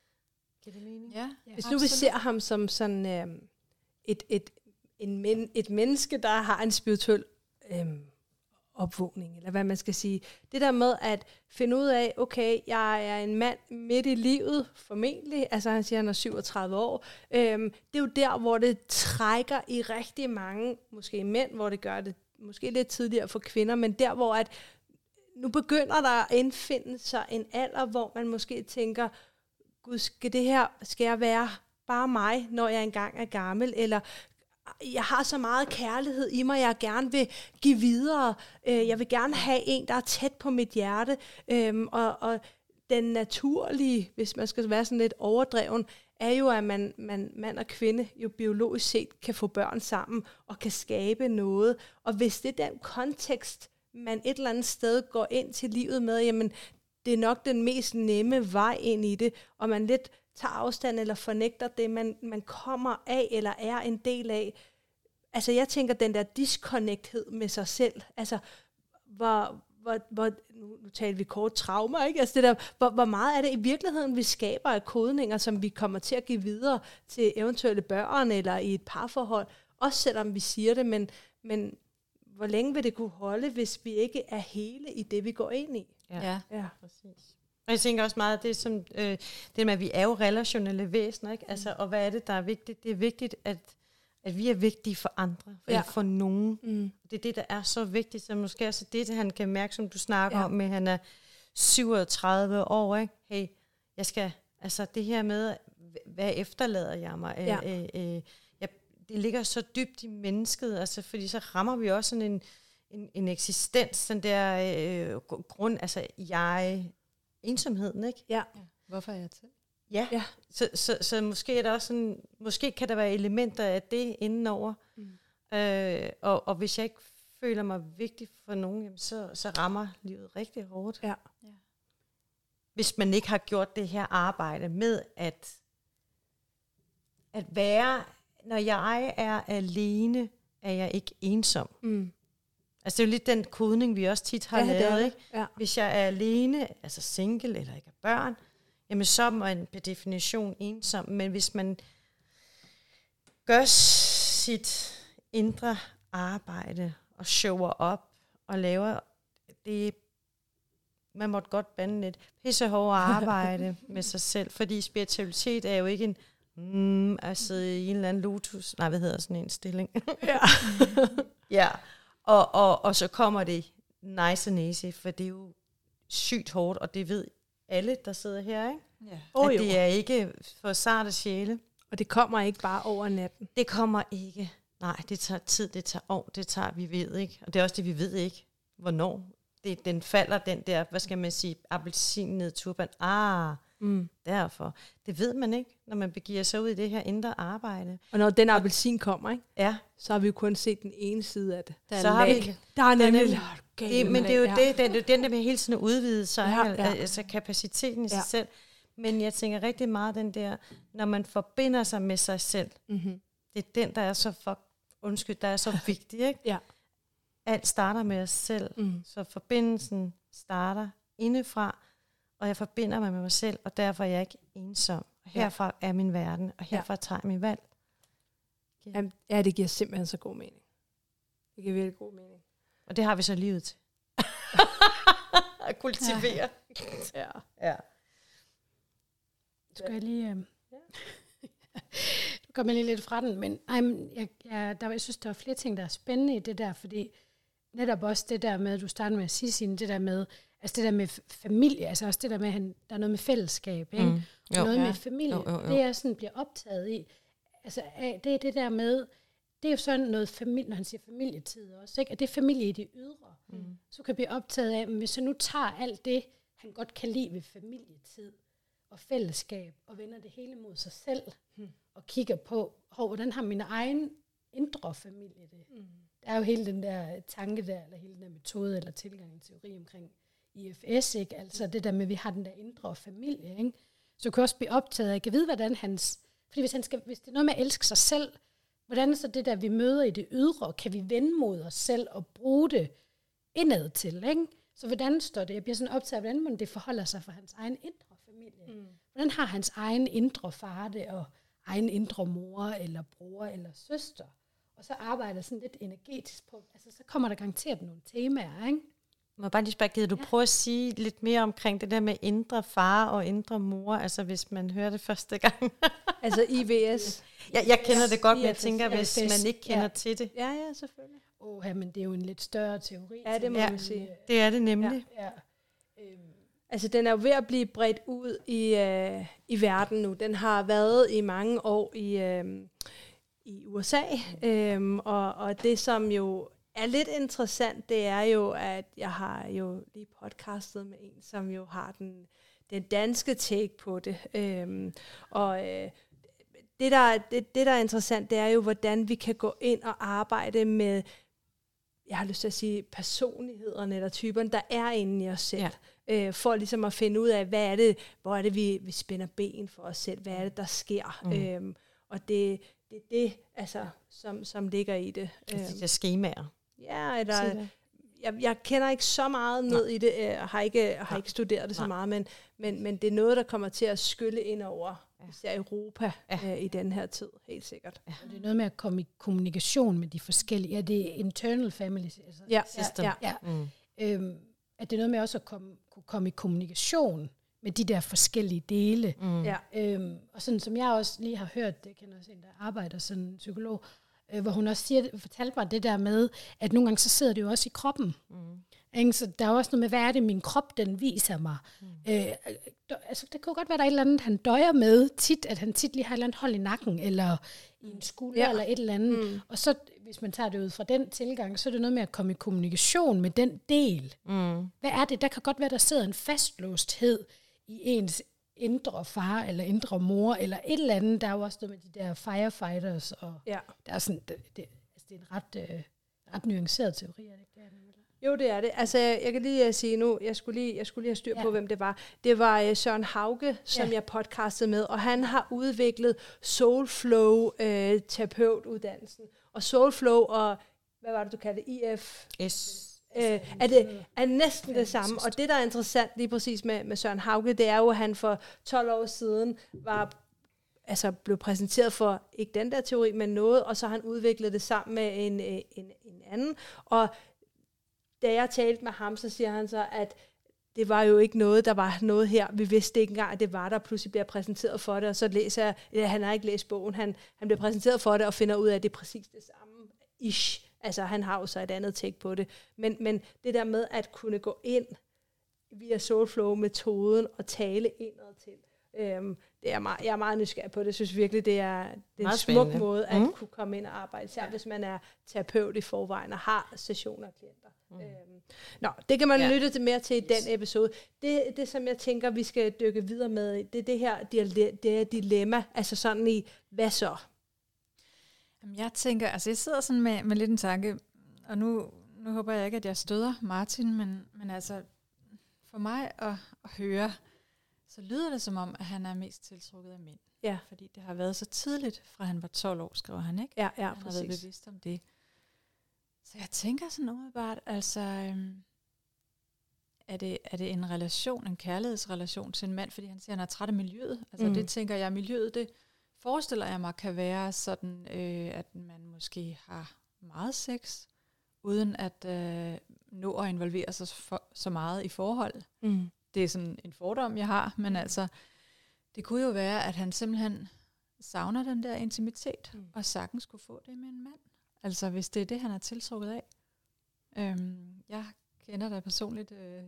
Giver det mening? Ja, ja. Hvis nu vi ser ham som sådan øh, et, et, en men, et menneske, der har en spirituel øh, opvågning, eller hvad man skal sige. Det der med at finde ud af, okay, jeg er en mand midt i livet, formentlig, altså han siger, han er syvogtredive år. Øhm, det er jo der, hvor det trækker i rigtig mange, måske mænd, hvor det gør det måske lidt tidligere for kvinder, men der, hvor at nu begynder der at indfinde sig en alder, hvor man måske tænker, gud, skal det her, skal jeg være bare mig, når jeg engang er gammel, eller jeg har så meget kærlighed i mig, jeg gerne vil give videre. Jeg vil gerne have en, der er tæt på mit hjerte. Og, og den naturlige, hvis man skal være sådan lidt overdreven, er jo, at man, man, mand og kvinde jo biologisk set kan få børn sammen og kan skabe noget. Og hvis det er den kontekst, man et eller andet sted går ind til livet med, jamen det er nok den mest nemme vej ind i det, og man lidt tager afstand eller fornægter det, man, man kommer af eller er en del af. Altså jeg tænker, den der disconnecthed med sig selv, altså hvor, hvor, hvor nu, nu taler vi kort trauma, ikke? Altså det der, hvor, hvor meget er det i virkeligheden, vi skaber af kodninger, som vi kommer til at give videre til eventuelle børn eller i et parforhold, også selvom vi siger det, men, men hvor længe vil det kunne holde, hvis vi ikke er hele i det, vi går ind i? Ja, ja. ja. Præcis. Og jeg tænker også meget, det er som, øh, det med, at vi er jo relationelle væsener, ikke? Altså, og hvad er det, der er vigtigt? Det er vigtigt, at, at vi er vigtige for andre, for, ja. for nogen. Mm. Det er det, der er så vigtigt, så måske også det, han kan mærke, som du snakker ja. om, med han er syvogtredive år, ikke? Hey, jeg skal, altså det her med, hvad efterlader jeg mig? Ja. Øh, øh, jeg, det ligger så dybt i mennesket, altså, fordi så rammer vi også sådan en, en, en eksistens, den der øh, grund, altså jeg... ensomheden, ikke? Ja. Hvorfor er jeg til? Ja, ja. Så, så, så måske er der også sådan, måske kan der være elementer af det indenover. Mm. Øh, og, og hvis jeg ikke føler mig vigtig for nogen, jamen så, så rammer livet rigtig hårdt. Ja. Ja. Hvis man ikke har gjort det her arbejde med at, at være, når jeg er alene, er jeg ikke ensom. Mm. Altså det er jo lidt den kodning, vi også tit har ja, lavet, ikke? Ja. Hvis jeg er alene, altså single eller ikke har børn, jamen så er man per definition ensom. Men hvis man gør sit indre arbejde og shower op og laver det, man måtte godt bande lidt, pissehårde arbejde med sig selv, fordi spiritualitet er jo ikke en mm, at sidde i en eller anden lotus, nej, hvad hedder sådan en stilling? Ja. Ja. Og, og, og så kommer det nice and easy, for det er jo sygt hårdt, og det ved alle, der sidder her, ikke? Ja. Oh, at det er ikke for sarte sjæle. Og det kommer ikke bare over natten. Det kommer ikke. Nej, det tager tid, det tager år, det tager, vi ved ikke. Og det er også det, vi ved ikke, hvornår. Det, den falder, den der, hvad skal man sige, appelsin ned turban. Ah, mm. derfor. Det ved man ikke, når man begiver sig ud i det her indre arbejde. Og når den appelsin kommer, ikke? Ja. Så har vi jo kun set den ene side af det. Der så har vi, der er nemlig det, men det er jo ja. det, den, det er den der med hele tiden at udvide sig, ja, ja. altså kapaciteten i ja. sig selv. Men jeg tænker rigtig meget den der, når man forbinder sig med sig selv, mm-hmm. det er den, der er så for, undskyld, der er så vigtig, ikke? Ja. Alt starter med os selv, Mm. så forbindelsen starter indefra, og jeg forbinder mig med mig selv, og derfor er jeg ikke ensom. Og herfra er min verden, og herfra tager jeg min valg. Okay. Jamen, ja, det giver simpelthen så god mening. Det giver virkelig god mening. Og det har vi så livet til. At kultivere. Ja. Ja. Skal jeg lige... Øh... Nu kommer jeg lige lidt fra den, men ej, men jeg, jeg, der, jeg synes, der er flere ting, der er spændende i det der, fordi netop også det der med, du starter med at sige sin, det der med, altså det der med familie, altså også det der med, at han, der er noget med fællesskab, ikke? Mm. Jo. Noget Ja. med familie, Jo, jo, jo. det jeg sådan bliver optaget i, altså af- det er det der med, det er jo sådan noget familie, når han siger familietid også, ikke? At det er familie i det ydre, Mm. så kan jeg blive optaget af, men hvis jeg nu tager alt det, han godt kan lide ved familietid, og fællesskab, og vender det hele mod sig selv, Hmm. og kigger på, hov, hvordan har min egen indre familie det? Mm. Der er jo hele den der tanke der, eller hele den der metode, eller tilgang i teori omkring I F S, ikke? Altså det der med, at vi har den der indre familie, ikke? Så kan jeg også blive optaget af, at jeg ved, hvordan hans... Fordi hvis, han skal, hvis det er noget med at elske sig selv, hvordan er så det der, vi møder i det ydre, kan vi vende mod os selv og bruge det indad til, ikke? Så hvordan står det? Jeg bliver sådan optaget af, hvordan må det forholder sig for hans egen indre familie. Mm. Hvordan har hans egen indre far det, og egen indre mor, eller bror, eller søster? Og så arbejder sådan lidt energetisk på, altså så kommer der garanteret nogle temaer, ikke? Må jeg bare lige spørge, gider du Ja. prøve at sige lidt mere omkring det der med indre far og indre mor, altså hvis man hører det første gang? Altså I V S. jeg, jeg kender det godt, men jeg I F S, tænker, hvis I F S, man ikke kender ja. til det. Ja, ja, selvfølgelig. Åh, ja, men det er jo en lidt større teori. Ja, det må Ja. man sige. Det er det nemlig. Ja. Øhm, Altså, den er jo ved at blive bredt ud i, øh, i verden nu. Den har været i mange år i, øh, i U S A. Øhm, og, og det, som jo er lidt interessant, det er jo, at jeg har jo lige podcastet med en, som jo har den, den danske take på det. Øhm, og øh, det, der, det, det, der er interessant, det er jo, hvordan vi kan gå ind og arbejde med, jeg har lyst til at sige, personlighederne eller typerne, der er inde i os selv. Ja. Øh, for ligesom at finde ud af, hvad er det, hvor er det, vi, vi spænder ben for os selv, hvad er det, der sker. Mm. Øhm, og det det er det, altså, som, som ligger i det. Altså, de Øhm, der skemaer. ja, Sig eller, det. jeg, jeg kender ikke så meget ned i det, øh, og har ikke, har ikke studeret det så Nej. meget, men, men, men det er noget, der kommer til at skylle ind over, Ja. især Europa, Ja. øh, i den her tid, helt sikkert. og det er noget med at komme i kommunikation med de forskellige, ja, det er internal family, altså, Ja, System. ja, ja. Mm. Øhm, at det er noget med også at komme, kunne komme i kommunikation med de der forskellige dele. Mm. ja. Øhm, og sådan som jeg også lige har hørt, det kender også en, der arbejder som en psykolog, øh, hvor hun også siger, fortalte mig det der med, at nogle gange så sidder det jo også i kroppen. Mm. Ikke? Så der er også noget med, hvad er det, min krop den viser mig. Mm. Øh, dø- altså, det kunne godt være, der er et eller andet, han døjer med tit, at han tit lige har et eller andet hold i nakken, eller i en skulder, Ja. ja. eller et eller andet. Mm. Og så, hvis man tager det ud fra den tilgang, så er det noget med at komme i kommunikation med den del. Mm. Hvad er det? Der kan godt være, der sidder en fastlåsthed i ens indre far, eller indre mor, eller et eller andet. Der er jo også noget med de der firefighters, og ja. der er sådan, det, det, altså det er en ret, øh, ret nuanceret teori, er det ikke det? Jo, det er det. Altså, jeg, jeg kan lige uh, sige nu, jeg skulle lige, jeg skulle lige have styr Ja. på, hvem det var. Det var uh, Søren Hauge, som Ja. jeg podcastede med, og han har udviklet Soulflow uh, terapeutuddannelsen. Og Soulflow og, hvad var det, du kaldte I F? S. Øh, er, det, er næsten det samme. Og det, der er interessant lige præcis med, med Søren Hauge, det er jo, at han for tolv år siden var, altså blev præsenteret for, ikke den der teori, men noget, og så har han udviklet det sammen med en, en, en anden. Og da jeg talte med ham, så siger han så, at det var jo ikke noget, der var noget her. Vi vidste ikke engang, at det var der. Pludselig bliver præsenteret for det, og så læser jeg, ja, han har ikke læst bogen, han, han bliver præsenteret for det, og finder ud af, at det er præcis det samme. Ish. Altså, han har jo så et andet take på det. Men, men det der med at kunne gå ind via Soulflow-metoden og tale indad til, øhm, det er meget, jeg er meget nysgerrig på det. Jeg synes virkelig, det er, det er en Meget smuk spændende. måde at Mm. kunne komme ind og arbejde, især hvis man er terapeut i forvejen og har sessioner af klienter. Mm. Øhm, nå, det kan man Ja. ja. lytte til mere til i den episode. Det, det, som jeg tænker, vi skal dykke videre med, det er det her dile- det her dilemma, altså sådan i, hvad så? Jamen, jeg tænker, altså jeg sidder sådan med, med lidt en tanke, og nu, nu håber jeg ikke, at jeg støder Martin, men, men altså for mig at, at høre, så lyder det som om, at han er mest tiltrukket af mænd. Ja. Fordi det har været så tidligt, fra han var tolv år, skriver han, ikke? Ja, ja, han har været præcis. bevidst om det. Så jeg tænker sådan umiddelbart, altså, øhm, er, det, er det en relation, en kærlighedsrelation til en mand, fordi han siger, han er træt af miljøet. Altså Mm. det tænker jeg, miljøet, det forestiller jeg mig, kan være sådan, øh, at man måske har meget sex, uden at øh, nå at involvere sig for, så meget i forhold. Mm. Det er sådan en fordom, jeg har, men altså, det kunne jo være, at han simpelthen savner den der intimitet, mm. og sagtens skulle få det med en mand. Altså, hvis det er det, han er tiltrukket af. Øhm, jeg kender da personligt øh,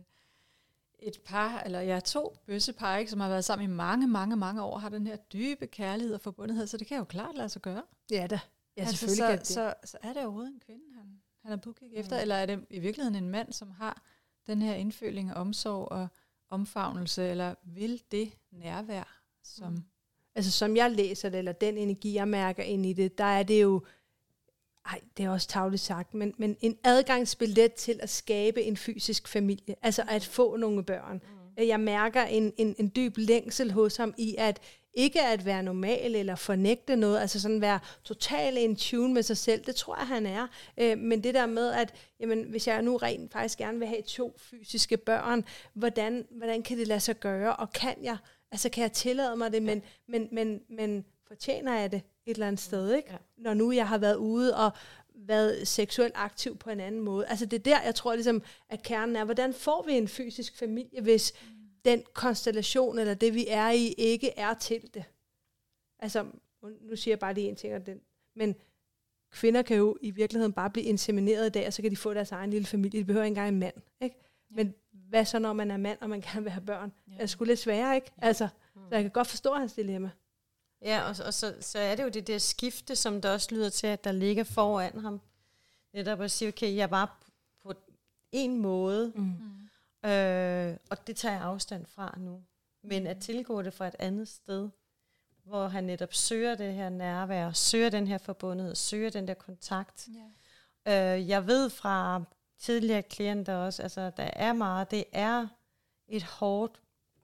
et par, eller jeg ja, to bøssepar, ikke, som har været sammen i mange, mange, mange år, har den her dybe kærlighed og forbundethed, så det kan jo klart lade sig gøre. Ja da. Ja, altså, selvfølgelig så, kan det. Så, så er det overhovedet en kvinde, han, han er på kig efter, mm. eller er det i virkeligheden en mand, som har den her indføling af omsorg og omfavnelse, eller vil det nærvær, som... Mm. Altså som jeg læser det, eller den energi, jeg mærker ind i det, der er det jo, ej, det er også tarveligt sagt, men, men en adgangsbillet til at skabe en fysisk familie, altså at få nogle børn. Mm. Jeg mærker en, en, en dyb længsel hos ham i, at ikke at være normal eller fornægte noget, altså sådan være totalt in tune med sig selv, det tror jeg, han er. Øh, men det der med, at jamen, hvis jeg nu rent faktisk gerne vil have to fysiske børn, hvordan, hvordan kan det lade sig gøre, og kan jeg, altså kan jeg tillade mig det, men, ja. men, men, men fortjener jeg det et eller andet sted, ikke? Ja. Når nu jeg har været ude og været seksuelt aktiv på en anden måde. Altså det er der, jeg tror ligesom, at kernen er, hvordan får vi en fysisk familie, hvis mm. den konstellation, eller det vi er i, ikke er til det. Altså, nu siger jeg bare lige en ting om den, men kvinder kan jo i virkeligheden bare blive insemineret i dag, og så kan de få deres egen lille familie. De behøver ikke engang en mand, ikke? Ja. Men hvad så, når man er mand, og man gerne vil have børn? Ja. Det er sgu lidt sværere, ikke? Ja. Altså, mm. så jeg kan godt forstå hans dilemma. Ja, og, og så, så er det jo det der skifte, som der også lyder til, at der ligger foran ham. Netop at sige, okay, jeg var på en måde, mm. øh, og det tager jeg afstand fra nu. Men at tilgå det fra et andet sted, hvor han netop søger det her nærvær, søger den her forbundethed, søger den der kontakt. Yeah. Øh, jeg ved fra tidligere klienter også, altså der er meget, det er et hårdt,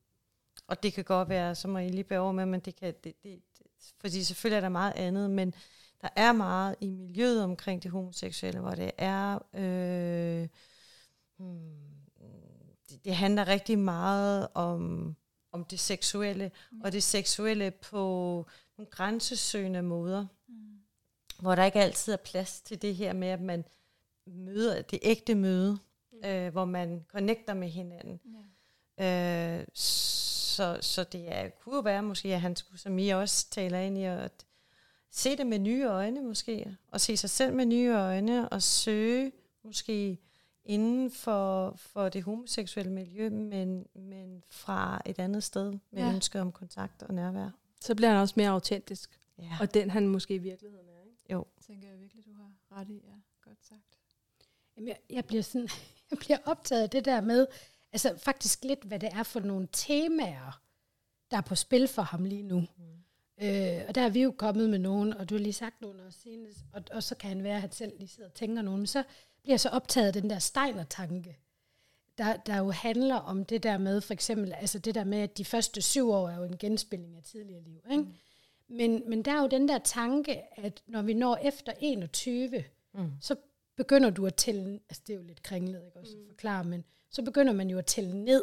og det kan godt være, så må I lige bære over med, men det kan, det, det, fordi selvfølgelig er der meget andet, men der er meget i miljøet omkring det homoseksuelle, hvor det er, øh, hmm, det, det handler rigtig meget om, om det seksuelle, mm. og det seksuelle på nogle grænsesøgende måder, mm. hvor der ikke altid er plads til det her med, at man møder det ægte møde, mm. øh, hvor man connecter med hinanden. Yeah. Øh, så, så det er, kunne jo være måske, at han skulle, som I også taler ind i, at se det med nye øjne måske, og se sig selv med nye øjne, og søge måske inden for, for det homoseksuelle miljø, men, men fra et andet sted, med ja. ønske om kontakt og nærvær. Så bliver han også mere autentisk, ja. og den han måske i virkeligheden er, ikke? Jo. Tænker jeg virkelig, du har ret i, ja, godt sagt. Jamen, jeg, jeg, bliver sådan, jeg bliver optaget af det der med, altså faktisk lidt, hvad det er for nogle temaer, der er på spil for ham lige nu. Mm. Øh, og der er vi jo kommet med nogen, og du har lige sagt nogen også senest, og, og så kan han være, at han selv lige sidder og tænker nogen, men så bliver jeg så optaget af den der Steiner-tanke, der, der jo handler om det der med, for eksempel, altså det der med, at de første syv år er jo en genspilning af tidligere liv, ikke? Mm. Men, men der er jo den der tanke, at når vi når efter enogtyve, mm. så begynder du at tælle, altså det er jo lidt kringlet, ikke også at forklare, men så begynder man jo at tælle ned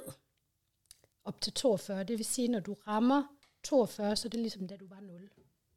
op til toogfyrre. Det vil sige, når du rammer toogfyrre, så er det ligesom, da du var nul.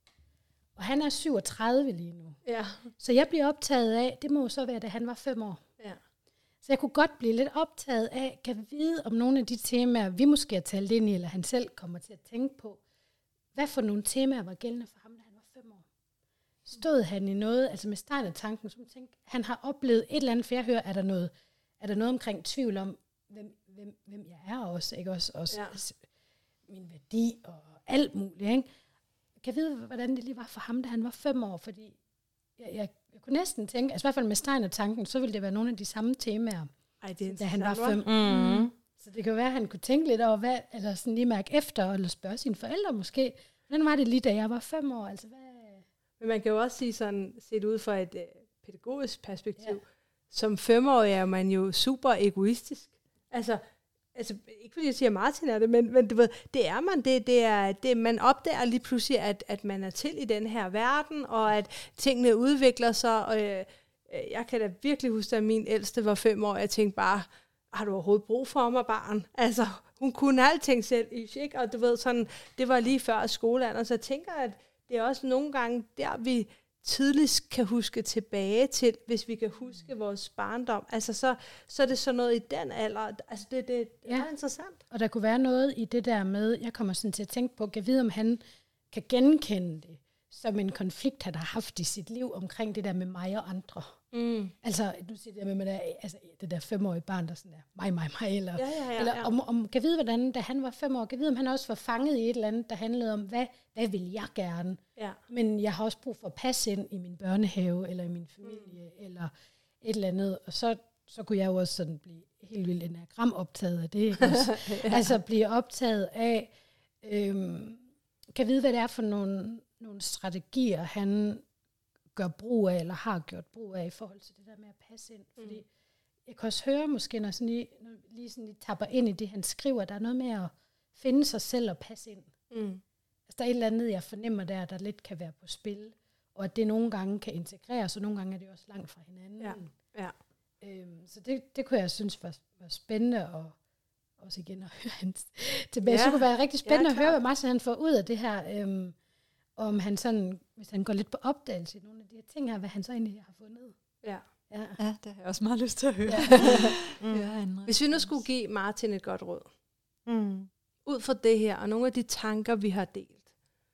Og han er syvogtredive lige nu. Ja. Så jeg bliver optaget af, det må jo så være, da han var fem år. Ja. Så jeg kunne godt blive lidt optaget af, kan vide om nogle af de temaer, vi måske har talt ind i, eller han selv kommer til at tænke på, hvad for nogle temaer var gældende for ham, da han var fem år. Stod han i noget, altså med Steiner-tanken, som tænkte, han har oplevet et eller andet, for jeg hører, er der noget, er der noget omkring tvivl om, hvem, hvem, hvem jeg er også, ikke også, også ja. altså, min værdi og alt muligt, ikke? Jeg kan vide, hvordan det lige var for ham, da han var fem år, fordi jeg, jeg, jeg kunne næsten tænke, altså i hvert fald med Steiner-tanken, så ville det være nogle af de samme temaer, Ej, det er da han var fem. Mm. Mm. Så det kan jo være, at han kunne tænke lidt over, hvad, eller sådan lige mærke efter, eller spørge sine forældre måske, hvordan var det lige, da jeg var fem år, altså hvad... Men man kan jo også sige sådan, set ud fra et øh, pædagogisk perspektiv, ja. Som femårig er man jo super egoistisk. Altså, altså ikke fordi jeg siger, Martin er det, men, men du ved, det er man, det, det er, det, man opdager lige pludselig, at, at man er til i den her verden, og at tingene udvikler sig, og øh, jeg kan da virkelig huske, at min ældste var fem år, jeg tænkte bare, har du overhovedet brug for mig, barn? Altså, hun kunne alting selv, ikke? Og du ved, sådan, det var lige før skolealderen, så jeg tænker, at det er også nogle gange der, vi tidligst kan huske tilbage til, hvis vi kan huske vores barndom. Altså, så, så er det sådan noget i den alder. Altså, det, det Ja. er interessant. Og der kunne være noget i det der med, jeg kommer sådan til at tænke på, kan vide, om han kan genkende det, som en konflikt, han har haft i sit liv, omkring det der med mig og andre. Mm. Altså, du siger det der med, der, altså, det der femårige barn, der sådan der, mig, mig, mig, eller, Ja, ja, ja, eller ja. om, om, kan vide, hvordan, da han var fem år, kan vide, om han også var fanget i et eller andet, der handlede om, hvad, hvad vil jeg gerne? Ja. Men jeg har også brug for at passe ind i min børnehave, eller i min familie, mm. eller et eller andet, og så, så kunne jeg jo også sådan blive helt vildt enagram optaget af det, ikke også? ja. Altså blive optaget af, øhm, kan vide, hvad det er for nogle, nogle strategier, han gør brug af, eller har gjort brug af, i forhold til det der med at passe ind. Fordi mm. jeg kan også høre måske, når, sådan lige, når lige sådan lige tapper ind i det, han skriver, der er noget med at finde sig selv og passe ind. Mm. Altså, der er et eller andet, jeg fornemmer der, der lidt kan være på spil, og at det nogle gange kan integreres, og nogle gange er det også langt fra hinanden. Ja. Ja. Øhm, så det, det kunne jeg synes var, var spændende, og også igen at høre hans tilbage. Ja. Så kunne det være rigtig spændende Ja, at høre, klart. hvad Martin han får ud af det her, øhm, om han sådan, hvis han går lidt på opdagelse i nogle af de her ting her, hvad han så egentlig har fundet. Ja. Ja. Ja, det har jeg også meget lyst til at høre. Mm. høre andre. Hvis vi nu skulle give Martin et godt råd, Mm. ud fra det her, og nogle af de tanker, vi har delt,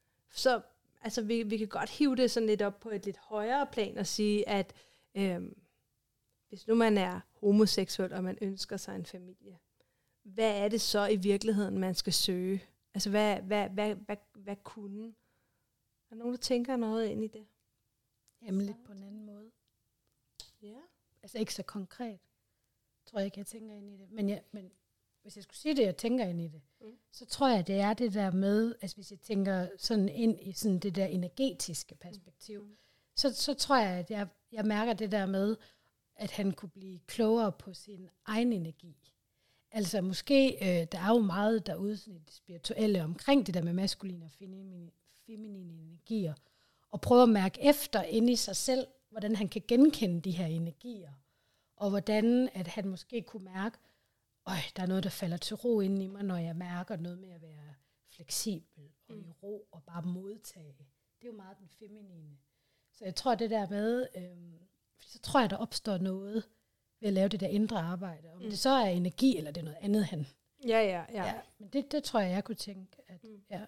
så altså, vi, vi kan godt hive det sådan lidt op på et lidt højere plan og sige, at øhm, hvis nu man er homoseksuel, og man ønsker sig en familie, hvad er det så i virkeligheden, man skal søge? Altså, hvad, hvad, hvad, hvad, hvad kunne? Er der nogen, der tænker noget ind i det? Jamen lidt på en anden måde. Ja. Altså ikke så konkret, tror jeg ikke, jeg tænker ind i det. Men, jeg, men hvis jeg skulle sige det, jeg tænker ind i det, Mm. så tror jeg, det er det der med, altså hvis jeg tænker sådan ind i sådan det der energetiske perspektiv, Mm. så, så tror jeg, at jeg, jeg mærker det der med, at han kunne blive klogere på sin egen energi. Altså måske, øh, der er jo meget derude sådan i det spirituelle omkring det der med maskuline og feminine, feminine energier, og prøve at mærke efter inde i sig selv, hvordan han kan genkende de her energier, og hvordan at han måske kunne mærke, øj, der er noget, der falder til ro inde i mig, når jeg mærker noget med at være fleksibel og i ro og bare modtage. Det er jo meget den feminine. Så jeg tror det der med, øhm, så tror jeg, der opstår noget ved at lave det der indre arbejde. Om mm. det så er energi, eller det er noget andet, han... Ja, ja, ja. Ja, men det, det tror jeg, jeg kunne tænke, at... Mm. Ja.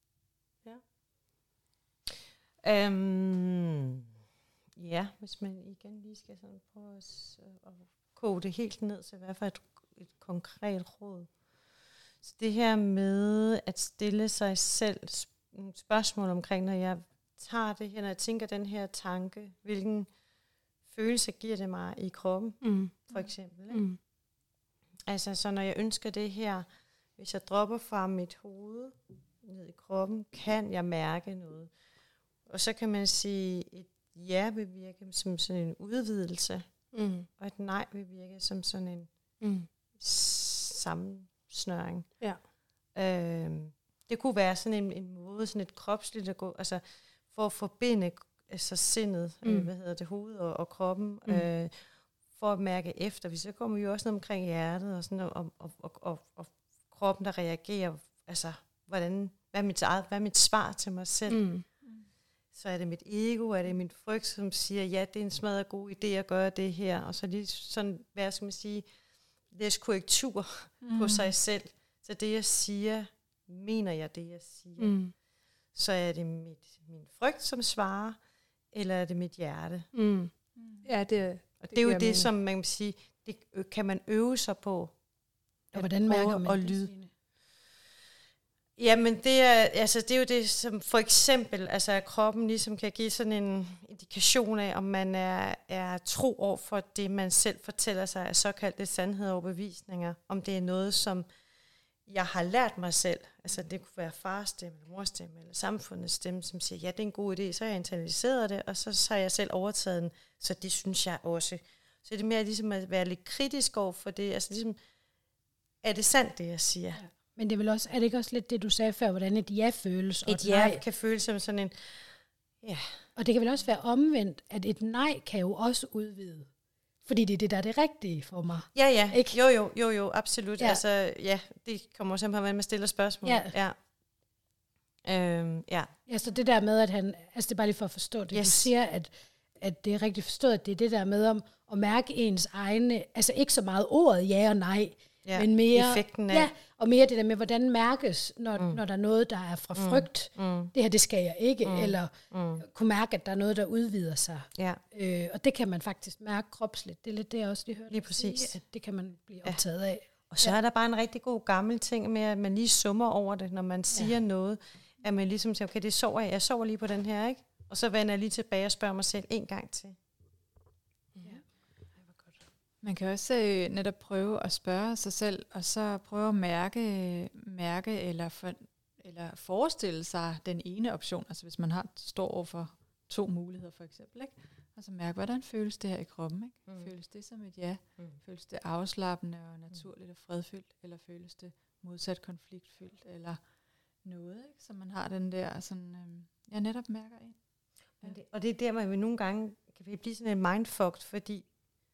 Um, ja, hvis man igen lige skal sådan prøve at, s- at koge det helt ned til, hvad for et, et konkret råd. Så det her med at stille sig selv sp- nogle spørgsmål omkring, når jeg tager det her, når jeg tænker den her tanke, hvilken følelse giver det mig i kroppen, Mm. for eksempel. Ikke? Mm. Altså, så når jeg ønsker det her, hvis jeg dropper fra mit hoved ned i kroppen, kan jeg mærke noget. Og så kan man sige, et ja vil virke som sådan en udvidelse, Mm. og et nej vil virke som sådan en Mm. sammensnøring. Ja. Øhm, det kunne være sådan en, en måde, sådan et kropsligt at gå, altså for at forbinde altså sindet, mm. øh, hvad hedder det, hovedet og, og kroppen, Mm. øh, for at mærke efter. Vi så kommer vi jo også noget omkring hjertet, og, sådan, og, og, og, og, og kroppen, der reagerer, altså, hvordan, hvad er mit eget, hvad er mit svar til mig selv? Mm. Så er det mit ego, er det min frygt, som siger, ja, det er en smadret god idé at gøre det her, og så lige sådan, hvad skal man sige, læs korrektur mm. på sig selv. Så det, jeg siger, mener jeg det, jeg siger. Mm. Så er det mit, min frygt, som svarer, eller er det mit hjerte? Mm. Ja, det, Og det, det er jo giver det, mening. som man kan sige, det øh, kan man øve sig på. Og hvordan mærker prøve man at det, lyde. Signe? Jamen, det er, altså, det er jo det, som for eksempel, altså at kroppen ligesom kan give sådan en indikation af, om man er, er tro over for det, man selv fortæller sig af såkaldte sandheder og bevisninger. Om det er noget, som jeg har lært mig selv. Altså det kunne være fars stemme, eller mors stemme, eller samfundets stemme, som siger, ja, det er en god idé. Så har jeg internaliseret det, og så, så har jeg selv overtaget den. Så det synes jeg også. Så det er mere ligesom at være lidt kritisk over for det. Altså ligesom, er det sandt, det jeg siger? Ja. Men det er vel også, er det ikke også lidt det, du sagde før, hvordan et ja føles? Og Et ja kan føles som sådan en, ja. Og det kan vel også være omvendt, at et nej kan jo også udvide. Fordi det er det, der er det rigtige for mig. Ja, ja. Ikke? Jo, jo, jo, jo, absolut. Ja. Altså, ja, det kommer simpelthen på, hvordan man stiller spørgsmål. Ja. Ja. Øhm, ja. Ja, så det der med, at han, altså det er bare lige for at forstå det, Yes. du siger, at, at det er rigtigt forstået, at det er det der med om at mærke ens egne, altså ikke så meget ordet ja og nej, Ja, men mere, effekten af. ja, og mere det der med, hvordan mærkes, når, Mm. når der er noget, der er fra frygt, Mm. det her, det skal jeg ikke, Mm. eller Mm. kunne mærke, at der er noget, der udvider sig. Ja. Øh, og det kan man faktisk mærke kropsligt. Det er lidt det, jeg også lige hørte Lige dig præcis. sige, at det kan man blive Ja. optaget af. Og så er der bare en rigtig god gammel ting med, at man lige summer over det, når man siger ja. noget. At man ligesom siger, okay, det sover jeg. Jeg sover lige på den her, ikke? Og så vender jeg lige tilbage og spørger mig selv en gang til. Man kan også øh, netop prøve at spørge sig selv, og så prøve at mærke, mærke eller, for, eller forestille sig den ene option. Altså hvis man har står over for to muligheder for eksempel, ikke? Og så mærke, hvordan føles det her i kroppen, ikke? Mm. Føles det som et ja? Mm. Føles det afslappende og naturligt og fredfyldt, eller føles det modsat konfliktfyldt, eller noget, ikke? Så man har den der sådan, øhm, jeg netop mærker ind. Ja. Det, og det er der, man nogle gange kan blive sådan en mindfucked, fordi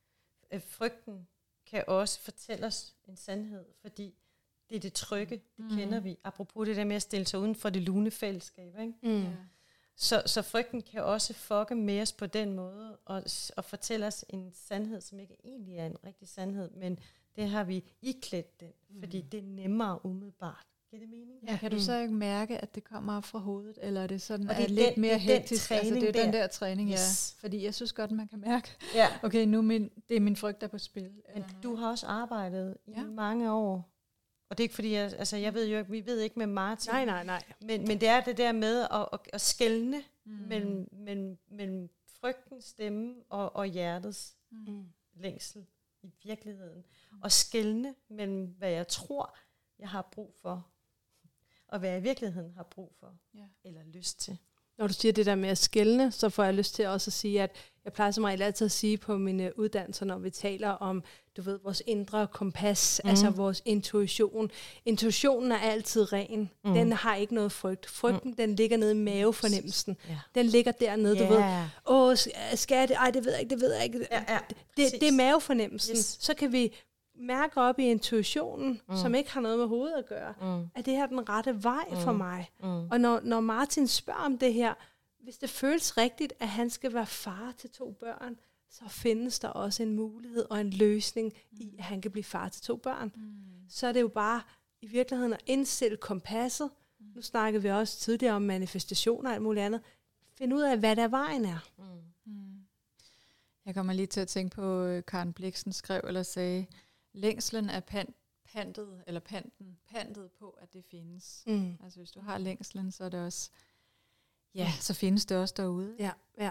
øh, frygten kan også fortælle os en sandhed, fordi det er det trygge, det Mm. mm. kender vi. Apropos det der med at stille sig uden for det lune fællesskab, ikke? Mm. Ja. Så, så frygten kan også fucke med os på den måde, og, og fortælle os en sandhed, som ikke egentlig er en rigtig sandhed, men det har vi iklædt den, mm. fordi det er nemmere umiddelbart. Giver det mening? Ja. Kan du så ikke mærke, at det kommer op fra hovedet, eller er det sådan, Og at det er lidt den- mere det er den hektisk? Altså, træning det er den der. der træning, Yes. ja. Fordi jeg synes godt, man kan mærke, Ja. okay, nu er min, det er min frygt, der er på spil. Men eller du noget. har også arbejdet i Ja. mange år, og det er ikke fordi, jeg, altså jeg ved jo ikke, vi ved ikke med Martin, Nej, nej, nej. Men, men det er det der med at, at, at skelne Mm. mm. mellem, mellem, mellem frygtens stemme og, og hjertets Mm. længsel i virkeligheden. Og skelne mellem, hvad jeg tror, jeg har brug for, og hvad jeg i virkeligheden har brug for, Ja. eller lyst til. Når du siger det der med at skelne, så får jeg lyst til også at sige, at jeg plejer som regel altid at sige på mine uddannelser, når vi taler om, du ved, vores indre kompas, mm. altså vores intuition. Intuitionen er altid ren. Mm. Den har ikke noget frygt. Frygten, mm. den ligger nede i mavefornemmelsen. Ja. Den ligger dernede, Ja. du ved. Åh, skal jeg det? Ej, det ved jeg ikke, det ved jeg ikke. Ja, ja, det, præcis. det er mavefornemmelsen. Yes. Så kan vi mærke op i intuitionen, mm. som ikke har noget med hovedet at gøre. Mm. Er det her den rette vej mm. for mig? Mm. Og når, når Martin spørger om det her, hvis det føles rigtigt, at han skal være far til to børn, så findes der også en mulighed og en løsning mm. i, at han kan blive far til to børn. Mm. Så er det jo bare i virkeligheden at indstille kompasset. Mm. Nu snakkede vi også tidligere om manifestationer og alt muligt andet. Find ud af, hvad der vejen er. Mm. Mm. Jeg kommer lige til at tænke på, uh, Karen Blixen skrev eller sagde, længslen er pan- pantet, eller panten, pantet på, at det findes. Mm. Altså hvis du har længslen, så er det også, ja, så findes det også derude. Ja, ja.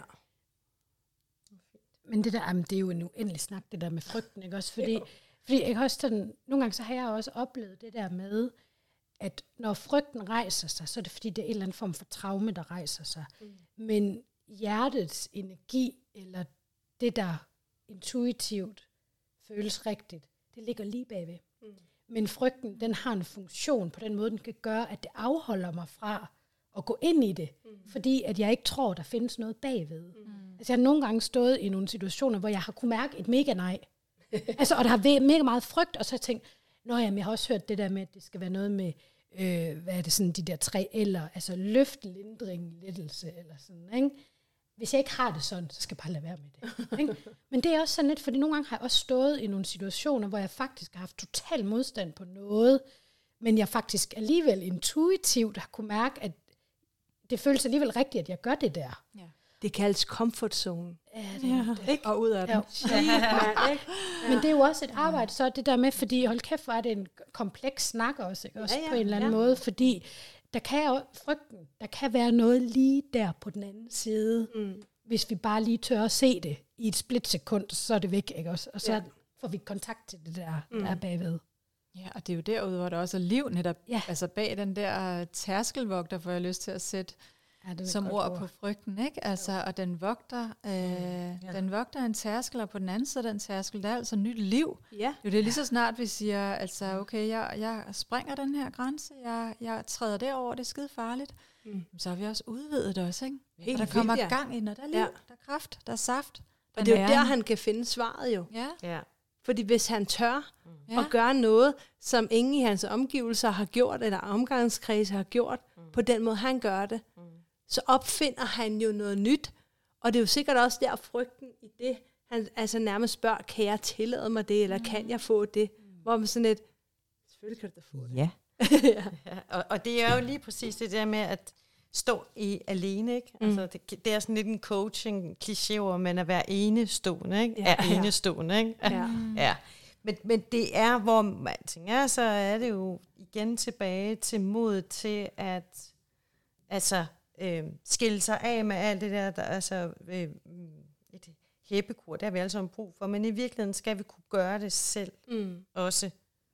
Men det der, jamen, det er jo en uendelig snak, det der med frygten, ikke også? Fordi, fordi jeg kan også sådan, nogle gange så har jeg også oplevet det der med, at når frygten rejser sig, så er det fordi, det er en eller anden form for traume, der rejser sig. Mm. Men hjertets energi, eller det, der intuitivt føles rigtigt, det ligger lige bagved. Mm. Men frygten, den har en funktion på den måde, den kan gøre, at det afholder mig fra at gå ind i det, mm. fordi at jeg ikke tror, der findes noget bagved. Mm. Altså jeg har nogle gange stået i nogle situationer, hvor jeg har kunne mærke et mega nej. altså, og der har været mega meget frygt, og så har jeg tænkt, nå jamen, jeg har også hørt det der med, at det skal være noget med, øh, hvad er det sådan, de der tre eller, altså løft, lindring, lettelse, eller sådan, ikke? Hvis jeg ikke har det sådan, så skal jeg bare lade være med det. Ikke? Men det er også sådan lidt, fordi nogle gange har jeg også stået i nogle situationer, hvor jeg faktisk har haft total modstand på noget, men jeg faktisk alligevel intuitivt har kunne mærke, at det føles alligevel rigtigt, at jeg gør det der. Ja. Det kaldes comfort zone. Ja, det er det. Ikke? Og ud af den. Ja. Ja. Men det er jo også et arbejde, så det der med, fordi hold kæft, hvor er det en kompleks snak også, ikke? Også Ja, ja, på en eller anden ja. måde, fordi der kan jo frygten, der kan være noget lige der på den anden side, Mm. hvis vi bare lige tør at se det i et splitsekund, så er det væk, ikke også? Og så Ja. får vi kontakt til det der, Mm. der er bagved. Ja, og det er jo derude, hvor der også er liv netop, Ja. altså bag den der tærskelvogter, får jeg lyst til at sætte ja, som ord, ord på frygten, ikke? Altså, og den vogter, øh, ja. den vogter en tærskel, og på den anden side den tærskel, der er altså nyt liv. Ja. Jo, det er lige så snart, vi siger, altså, okay, jeg, jeg springer den her grænse, jeg, jeg træder derover, det er skide farligt. Mm. Så har vi også udvidet det også, ikke? Helt og der kommer vildt, ja. gang ind, og der er liv, ja. der er kraft, der er saft. Der og det er jo der, han kan finde svaret jo. Ja. Ja. Fordi hvis han tør mm. at gøre noget, som ingen i hans omgivelser har gjort, eller omgangskreds har gjort, mm. på den måde han gør det, mm. så opfinder han jo noget nyt. Og det er jo sikkert også der frygten i det, han altså nærmest spørger, kan jeg tillade mig det, eller mm. kan jeg få det? Mm. Hvor man sådan et, selvfølgelig kan du da få det. Ja. ja. ja. Og, og det er jo lige præcis det der med at stå i alene, ikke? Mm. Altså, det, det er sådan lidt en coaching-kliché, hvor man er hver enestående, ikke? Ja, er enestående, ikke? Ja. ja. Men, men det er, hvor man tænker, så er det jo igen tilbage til mod til at altså, øh, skille sig af med alt det der, der altså øh, et hæppekur, det har vi alle sammen brug for, men i virkeligheden skal vi kunne gøre det selv mm. også.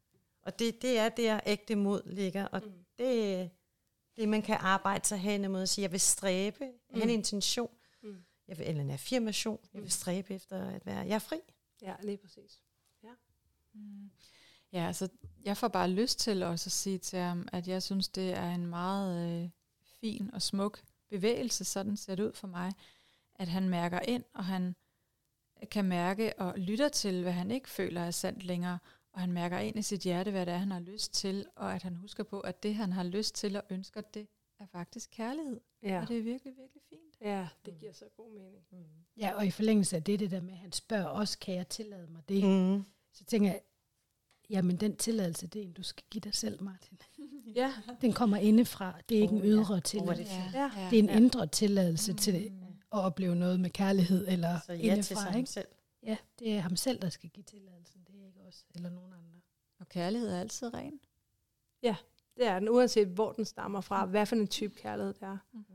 Og det, det er der ægte mod ligger, og mm. det det man kan arbejde sig hen imod at sige, jeg vil stræbe, mm. have en intention, mm. jeg vil, eller en affirmation, mm. jeg vil stræbe efter at være, jeg er fri. Ja, lige præcis. Ja, mm. ja altså, jeg får bare lyst til også at sige til ham, at jeg synes, det er en meget øh, fin og smuk bevægelse, sådan ser det ud for mig, at han mærker ind, og han kan mærke og lytter til, hvad han ikke føler er sandt længere, og han mærker ind i sit hjerte, hvad det er, han har lyst til, og at han husker på, at det, han har lyst til og ønsker, det er faktisk kærlighed. Ja. Og det er virkelig, virkelig fint. Ja, det giver så god mening. Mm. Ja, og i forlængelse af det, det der med, at han spørger også, kan jeg tillade mig det? Mm. Så tænker jeg, jamen den tilladelse, det er en, du skal give dig selv, Martin. Ja. Den kommer indefra. Det er ikke oh, en ydre ja. tilladelse. Oh, det, ja. det er en indre tilladelse mm. til det, at opleve noget med kærlighed eller så ja indefra. Til ikke? Selv. Ja, det er ham selv, der skal give tilladelsen. Det er ikke os eller nogen andre. Og kærlighed er altid ren. Ja, det er den, uanset hvor den stammer fra, hvad for en type kærlighed det er. Mm-hmm.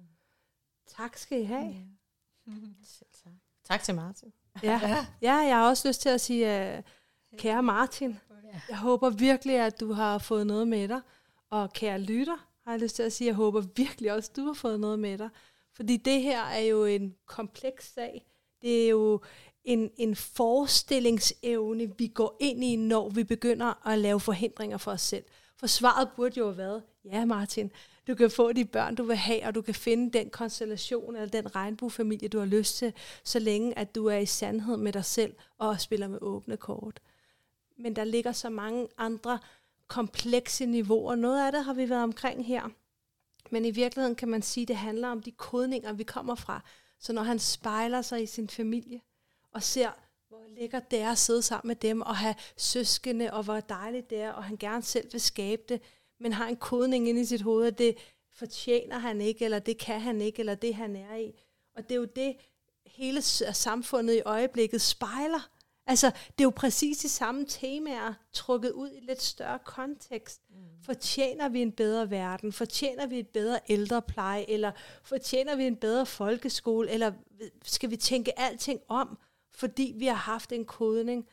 Tak skal I have. Mm-hmm. tak. tak til Martin. Ja. ja, jeg har også lyst til at sige, uh, kære Martin, jeg håber virkelig, at du har fået noget med dig. Og kære lytter, har jeg lyst til at sige, jeg håber virkelig også, at du har fået noget med dig. Fordi det her er jo en kompleks sag. Det er jo en, en forestillingsevne, vi går ind i, når vi begynder at lave forhindringer for os selv. For svaret burde jo have været, ja Martin, du kan få de børn, du vil have, og du kan finde den konstellation eller den regnbuefamilie, du har lyst til, så længe at du er i sandhed med dig selv og spiller med åbne kort. Men der ligger så mange andre komplekse niveauer. Noget af det har vi været omkring her. Men i virkeligheden kan man sige, at det handler om de kodninger, vi kommer fra. Så når han spejler sig i sin familie og ser, hvor lækkert det er at sidde sammen med dem og have søskende, og hvor dejligt det er, og han gerne selv vil skabe det, men har en kodning inde i sit hoved, at det fortjener han ikke, eller det kan han ikke, eller det han er i. Og det er jo det, hele samfundet i øjeblikket spejler. Altså, det er jo præcis de samme temaer, trukket ud i lidt større kontekst. Mm. Fortjener vi en bedre verden? Fortjener vi et bedre ældrepleje? Eller fortjener vi en bedre folkeskole? Eller skal vi tænke alting om, fordi vi har haft en kodning?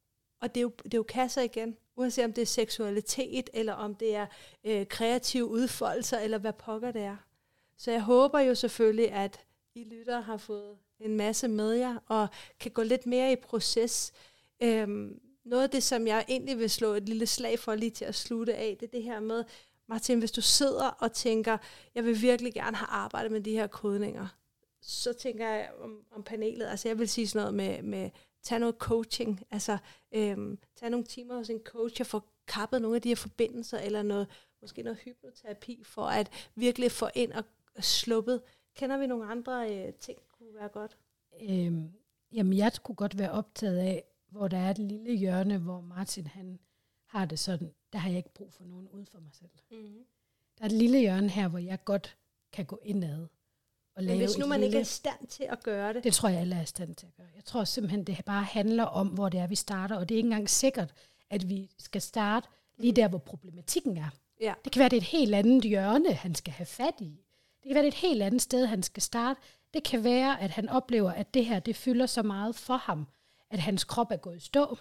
Og det er jo, det er jo kasser igen. Uanset om det er seksualitet, eller om det er øh, kreative udfoldelser, eller hvad pokker det er. Så jeg håber jo selvfølgelig, at I lyttere har fået en masse med jer, og kan gå lidt mere i proces. Øhm, noget af det, som jeg egentlig vil slå et lille slag for lige til at slutte af, det er det her med, Martin, hvis du sidder og tænker, jeg vil virkelig gerne have arbejdet med de her kodninger, så tænker jeg om, om panelet, altså jeg vil sige sådan noget med, med tag noget coaching, altså øhm, tag nogle timer hos en coach og få kappet nogle af de her forbindelser, eller noget, måske noget hypnoterapi, for at virkelig få ind og sluppet. Kender vi nogle andre øh, ting, kunne være godt? Øhm, jamen, jeg kunne godt være optaget af, hvor der er et lille hjørne, hvor Martin han har det sådan, der har jeg ikke brug for nogen uden for mig selv. Mm-hmm. Der er et lille hjørne her, hvor jeg godt kan gå indad og lave. Men hvis nu man lille, ikke er i stand til at gøre det? Det tror jeg, alle er i stand til at gøre. Jeg tror simpelthen, det bare handler om, hvor det er, vi starter, og det er ikke engang sikkert, at vi skal starte lige der, hvor problematikken er. Ja. Det kan være, det er et helt andet hjørne, han skal have fat i. Det kan være, det er et helt andet sted, han skal starte. Det kan være, at han oplever, at det her, det fylder så meget for ham, at hans krop er gået i stå,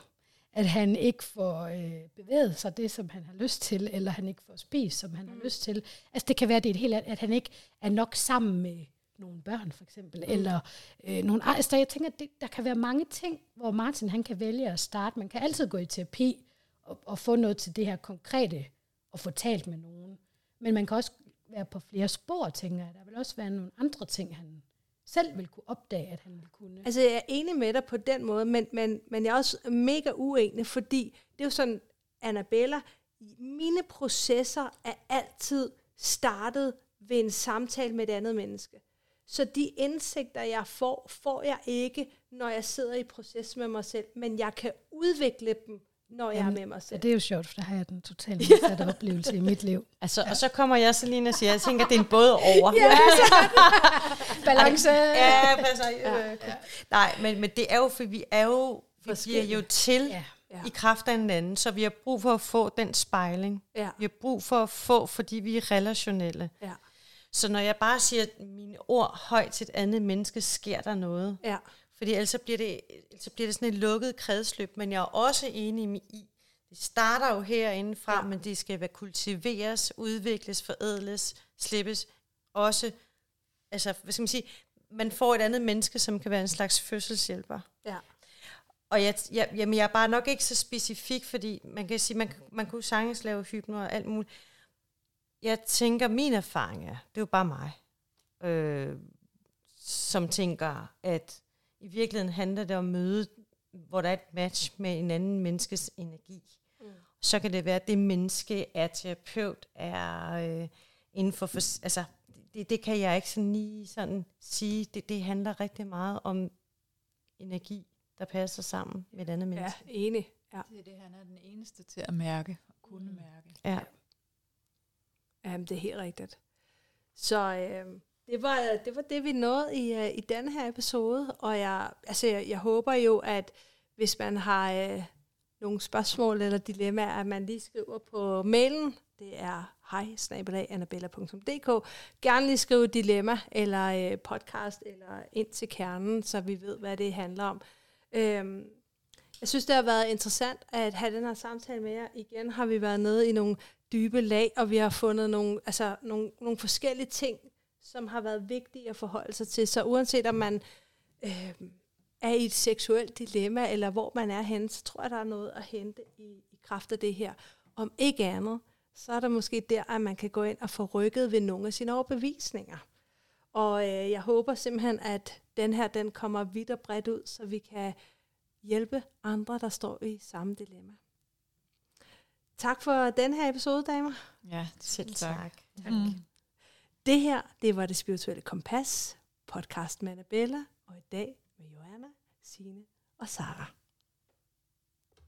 at han ikke får øh, bevæget sig det, som han har lyst til, eller han ikke får spist, som han mm. har lyst til. Altså det kan være, det er et helt, at han ikke er nok sammen med nogle børn, for eksempel, mm. eller øh, nogle andre. Altså, jeg tænker, det, der kan være mange ting, hvor Martin han kan vælge at starte. Man kan altid gå i terapi og, og få noget til det her konkrete, og få talt med nogen. Men man kan også være på flere spor, tænker jeg. Der vil også være nogle andre ting, han selv vil kunne opdage, at han vil kunne. Altså, jeg er enig med dig på den måde, men, men, men jeg er også mega uenig, fordi det er jo sådan, Annabella, mine processer er altid startet ved en samtale med et andet menneske. Så de indsigter, jeg får, får jeg ikke, når jeg sidder i proces med mig selv, men jeg kan udvikle dem, når jeg Jamen, er med mig selv. Ja, det er jo sjovt, for der har jeg den totalt modsatte oplevelse i mit liv. Altså, ja. Og så kommer jeg så lige og siger, jeg tænker, det er en både over. Ja, altså. Balance. Ja, præcis. Ja, ja. Nej, men, men det er jo, for vi er jo, vi bliver jo til ja. Ja. i kraft af hinanden, så vi har brug for at få den spejling. Ja. Vi har brug for at få, fordi vi er relationelle. Ja. Så når jeg bare siger mine ord højt til et andet menneske, sker der noget. Ja. Fordi ellers så bliver, det, så bliver det sådan et lukket kredsløb. Men jeg er også enig i, det starter jo herindefra, ja. men det skal være kultiveres, udvikles, forædles, slippes. Også, altså, hvad skal man sige, man får et andet menneske, som kan være en slags fødselshjælper. Ja. Og jeg, jeg, jamen, jeg er bare nok ikke så specifik, fordi man kan sige, man, man kunne sagtens lave hypno og alt muligt. Jeg tænker, min erfaring er, det er jo bare mig, øh, som tænker, at i virkeligheden handler det om møde, hvor der er et match med en anden menneskes energi. Mm. Så kan det være, at det menneske er terapeut, er øh, inden for, for altså, det, det kan jeg ikke sådan lige sådan sige. Det, det handler rigtig meget om energi, der passer sammen med et andet menneske. Ja, enig. Ja. Det er det, han er den eneste til at mærke, og kunne mm. mærke. Ja. Jamen, det er helt rigtigt. Så øh, det, var, det var det, vi nåede i, uh, i denne her episode, og jeg, altså, jeg, jeg håber jo, at hvis man har øh, nogle spørgsmål eller dilemmaer, at man lige skriver på mailen. Det er hej snabel-a annabella punktum d k. Gerne lige skrive dilemma eller øh, podcast eller ind til kernen, så vi ved, hvad det handler om. Øhm, jeg synes, det har været interessant at have den her samtale med jer. Igen har vi været nede i nogle dybe lag, og vi har fundet nogle, altså, nogle, nogle forskellige ting, som har været vigtige at forholde sig til. Så uanset om man øh, er i et seksuelt dilemma, eller hvor man er henne, så tror jeg, der er noget at hente i, i kraft af det her. Om ikke andet, så er der måske der, at man kan gå ind og få rykket ved nogle af sine overbevisninger. Og øh, jeg håber simpelthen, at den her, den kommer vidt og bredt ud, så vi kan hjælpe andre, der står i samme dilemma. Tak for den her episode, damer. Ja, selv tak. tak. Mm. Det her, det var Det Spirituelle Kompas, podcast med Annabella, og i dag med Joanna, Signe og Sara.